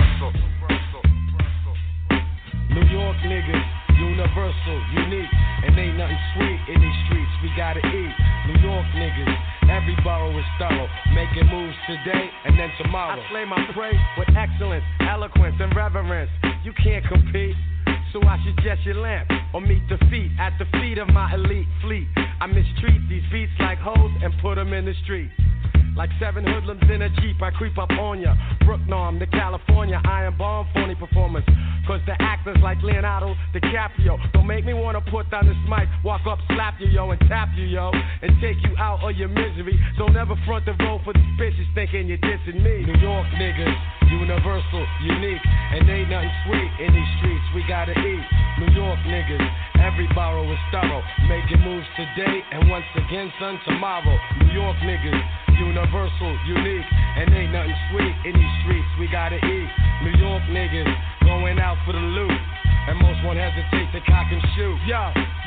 New York niggas, universal, unique, and ain't nothing sweet in these streets. We gotta eat. New York niggas. Every borough is thorough, making moves today and then tomorrow. I slay my prey with excellence, eloquence, and reverence. You can't compete, so I suggest you lamp or meet defeat at the feet of my elite fleet. I mistreat these beats like hoes and put them in the street. Like 7 hoodlums in a Jeep, I creep up on ya. Brooknorm to California, Iron Bomb, phony performance. Cause the actors like Leonardo DiCaprio don't make me wanna put down this mic, walk up, slap you, yo, and tap you, yo, and take you out of your misery. Don't ever front the road for these bitches thinking you're dissing me. New York niggas, universal, unique, and ain't nothing sweet in these streets. We gotta eat. New York niggas, every borough is thorough, making moves today and once again, son, tomorrow. New York niggas. Universal, unique, and ain't nothing sweet in these streets. We gotta eat. New York niggas going out for the loot, and most won't hesitate to cock and shoot. Yo,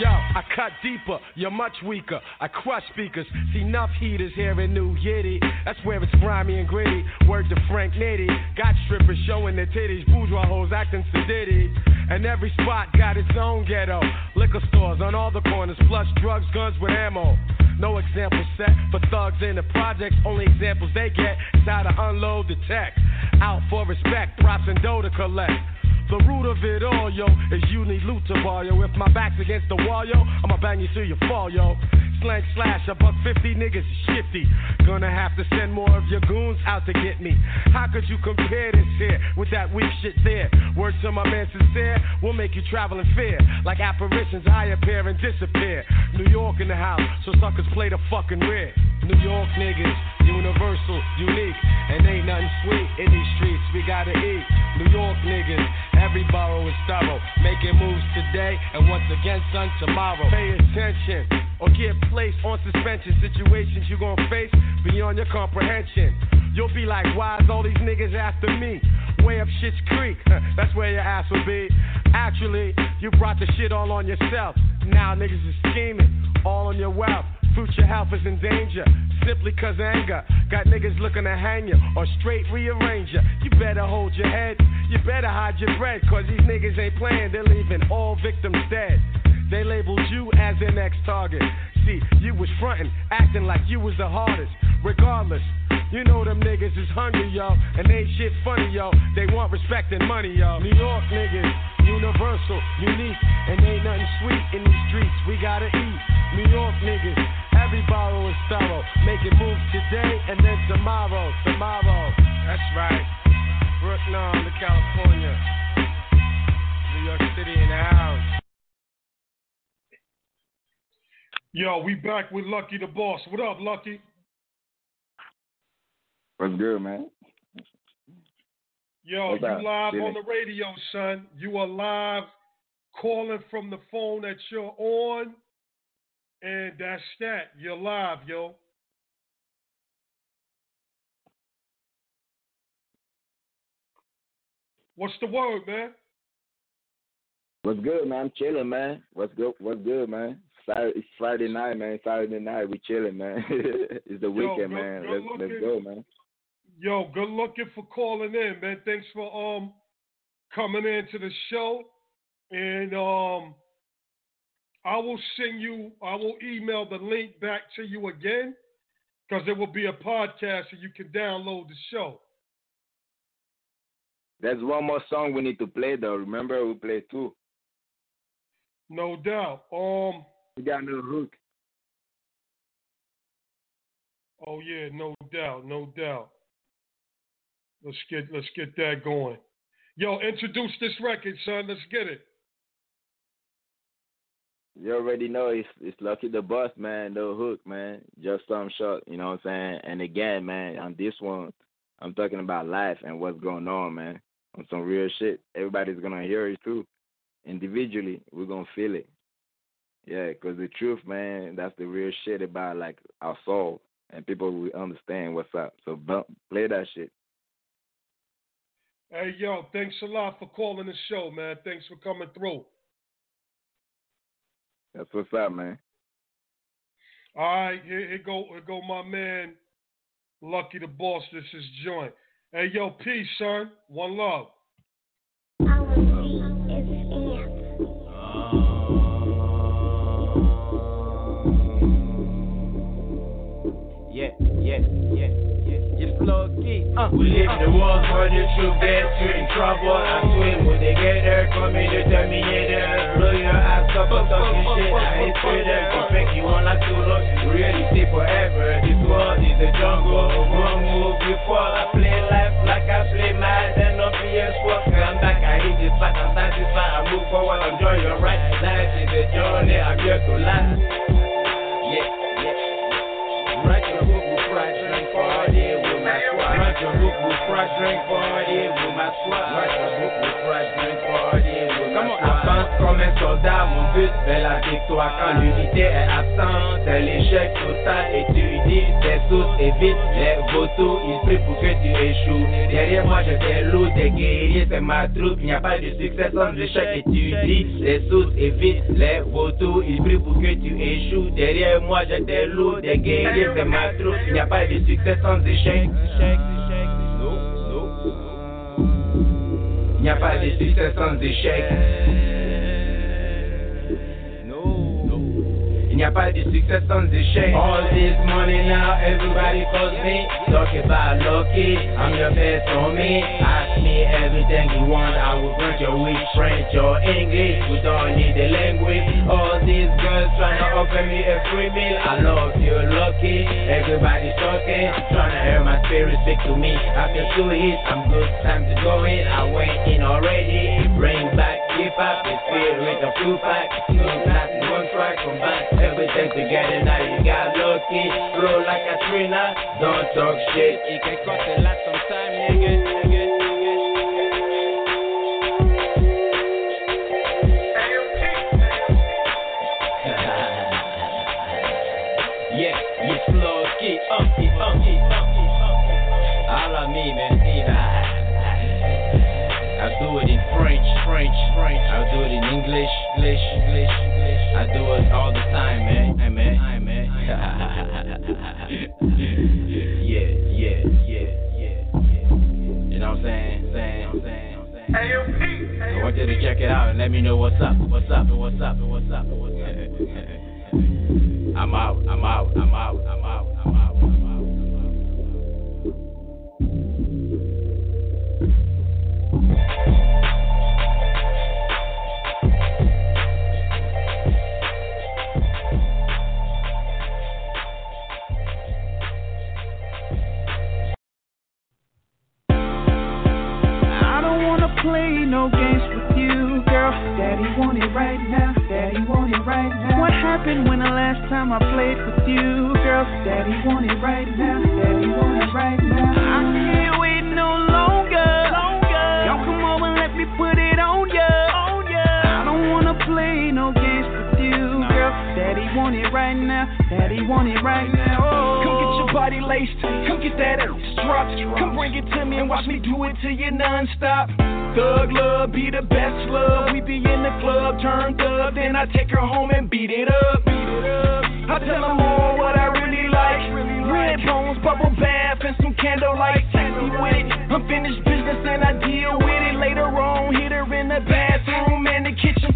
I cut deeper, you're much weaker. I crush speakers, see enough heaters here in New Yiddy. That's where it's grimy and gritty. Word to Frank Nitty, got strippers showing their titties, bourgeois hoes acting sedity. And every spot got its own ghetto. Liquor stores on all the corners, plus drugs, guns with ammo. No example set for thugs in the projects. Only examples they get is how to unload the tech. Out for respect, props and dough to collect. The root of it all, yo, is you need loot to borrow, yo. If my back's against the wall, yo, I'ma bang you till you fall, yo. Slang slash, $150 niggas is shifty. Gonna have to send more of your goons out to get me. How could you compare this here with that weak shit there? Word to my man Sincere, we'll make you travel in fear. Like apparitions, I appear and disappear. New York in the house, so suckers play the fucking rear. New York niggas, universal, unique, and ain't nothing sweet in these streets. We gotta eat. New York niggas, every borough is thorough, making moves today and once again, son, tomorrow. Pay attention or get placed on suspension. Situations you gon' face beyond your comprehension. You'll be like, why is all these niggas after me? Way up Schitt's Creek, that's where your ass will be. Actually, you brought the shit all on yourself. Now niggas is scheming, all on your wealth. Future health is in danger, simply cause anger got niggas looking to hang you or straight rearrange you. You better hold your head, you better hide your bread, cause these niggas ain't playing, they're leaving all victims dead. They labeled you as their next target. See, you was frontin', acting like you was the hardest. Regardless, you know them niggas is hungry, yo, and ain't shit funny, yo. They want respect and money, yo. New York niggas, universal, unique, and ain't nothing sweet in these streets. We gotta eat. New York niggas, every borough is thorough, making moves today and then tomorrow. That's right. Brooklyn to California, New York City in the house. Yo, we back with Lucky the Boss. What up, Lucky? What's good, man? Yo, What's you up, live Billy? on the radio, son. You are live calling from the phone that you're on, and that's that. You're live, yo. What's the word, man? What's good, man? I'm chilling, man. What's good, man? It's Friday night, man. Saturday night, we chilling, man. It's the weekend, man. Let's go, man. Yo, good looking for calling in, man. Thanks for coming into the show. And I will email the link back to you again, because there will be a podcast and you can download the show. There's one more song we need to play, though. Remember, we played two. No doubt. We got no hook. Oh yeah, no doubt. Let's get that going. Yo, introduce this record, son. Let's get it. You already know it's Lucky the Boss, man. No hook, man. Just some short, you know what I'm saying? And again, man, on this one, I'm talking about life and what's going on, man. On some real shit. Everybody's going to hear it, too. Individually, we're going to feel it. Yeah, because the truth, man, that's the real shit about, like, our soul. And people will understand what's up. So play that shit. Hey, yo, thanks a lot for calling the show, man. Thanks for coming through. That's what's up, man. All right, here go my man, Lucky the Boss. This is joint. Hey, yo, peace, son. One love. Yeah. Just lucky. We live in the world where the truth gets you in trouble. I swim when they get there, come in to tell me yeah, blow your ass up, I'm talking shit. I hate freedom, perfect you want like to look. Really stay forever. This world is a jungle. Wrong move, you fall. I play life like I play mad and no PS4. Come back, I hate this fight, I'm satisfied. I move forward, I'm enjoying your right. Life is a journey, I'm here to last. Yeah. Write your book with pride, drink party with my squad. Write your book with pride, drink party with my squad. Write your book with pride, drink party with my squad. Avance comme un soldat, mon but, c'est la victoire. Quand l'unité est absente, c'est l'échec total. Étudie tes sources, évite les vautours. Ils prient pour que tu échoues. Derrière moi, j'ai des loups, des guerriers, c'est ma troupe. Il n'y a pas de succès sans échec. Étudie les sources, évite les vautours. Ils prient pour que tu échoues. Derrière moi, j'ai des loups, des guerriers, c'est ma troupe. Il n'y a pas de succès sans échec. Il n'y a pas de succès sans échec. Il n'y a pas de succès sans échec. All this money now, everybody calls me. Talk about lucky, I'm your best homie. Ask me everything you want, I will grant your wish. French or English, we don't need the language. All these girls trying to offer me a free meal. I love you, lucky. Everybody's talking, trying to hear my spirit speak to me. After 2 hits, I'm good, time to go in. I went in already. Bring back hip hop, the spirit of Tupac. Two classes, one track, come back. Everything together, now you got lucky. Flow like a Katrina, don't talk shit. It can cost a lot sometime, nigga. Yeah, it's lucky, all of me, man, I do it in French. I do it in English. I do it all the time, man. Yeah. You know what I'm saying? I want you to check it out and let me know what's up. I'm out. Play no games with you, girl. Daddy want it right now. What happened when the last time I played with you, girl? Daddy want it right now. I can't wait no longer. Y'all come over and let me put it on ya. I don't wanna Daddy want it right now. Oh. Come get your body laced, come get that ass dropped. Come bring it to me and watch me do it to you non-stop. Thug love be the best love. We be in the club, turned up, then I take her home and beat it up. I tell them all what I really like. Red bones, bubble bath, and some candlelight. Taxi with it, unfinished business and I deal with it. Later on, hit her in the bathroom and the kitchen.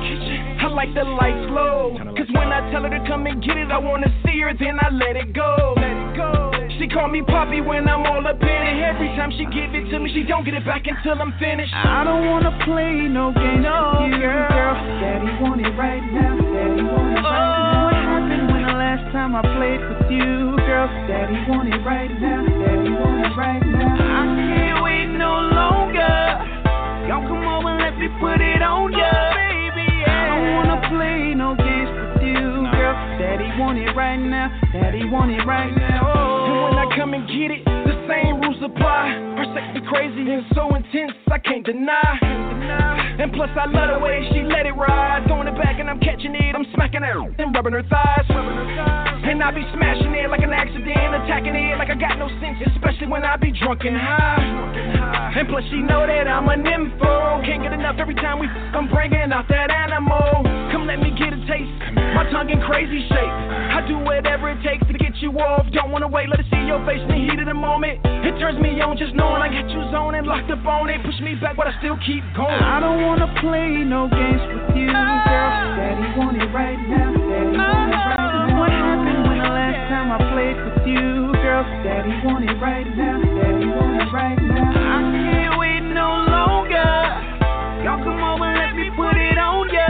I like the lights low, cause when I tell her to come and get it, I wanna see her, then I let it go. She call me Poppy when I'm all up in it. Every time she give it to me, she don't get it back until I'm finished. I don't wanna play no games with you, girl. Daddy want it right now. Daddy want it right now. What happened when the last time I played with you, girl? Daddy want it right now. Daddy want it right now. I can't wait no longer. Y'all come over and let me put it on ya, baby. Yeah. I don't wanna play no games with you, girl. Daddy want it right now. Daddy want it right now. Oh. And when I come and get it, the same rules apply. Her sex be crazy and so intense, I can't deny. And plus I love the way she let it ride. Throwing it back and I'm catching it, I'm smacking her and rubbing her thighs. And I be smashing it like an accident, attacking it like I got no sense, especially when I be drunk and high. And plus she know that I'm an info. Can't get enough every time I'm bringing out that animal. Come let me get a taste, my tongue in crazy shape. I do whatever it takes to get you off. Don't wanna wait, let it see your face in the heat of the moment. It turns me on just knowing I got you zoned and locked up on it. Push me back but I still keep going. I don't wanna play no games with you, girl. Daddy want it right now. Daddy want it right now. What happened when the last time I played with you, girl? Daddy want it right now. Daddy want it right now. I can't wait no longer. Y'all come over and let me put it on ya.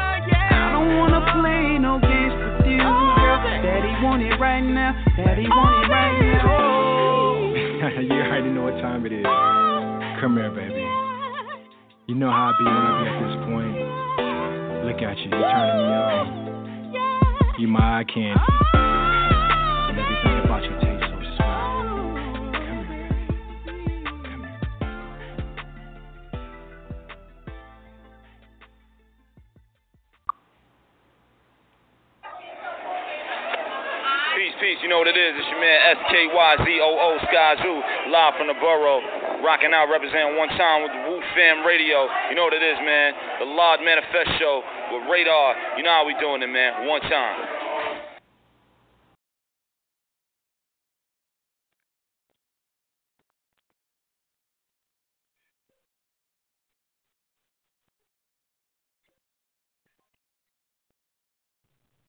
I don't wanna play no games with you, girl. Daddy want it right now. Daddy want it right now. Oh. You already know what time it is. Come here, baby. You know how I be when I be at this point. Look at you, you're turning me on. You my eye candy. And everything about you tastes so sweet. Come here, baby. Come here. Peace, you know what it is. It's your man SKYZOO, Skyzoo, live from the borough. Rocking out, representing one time with the Wu Fam Radio. You know what it is, man. The Lord Manifest Show with Radar. You know how we doing it, man. One time.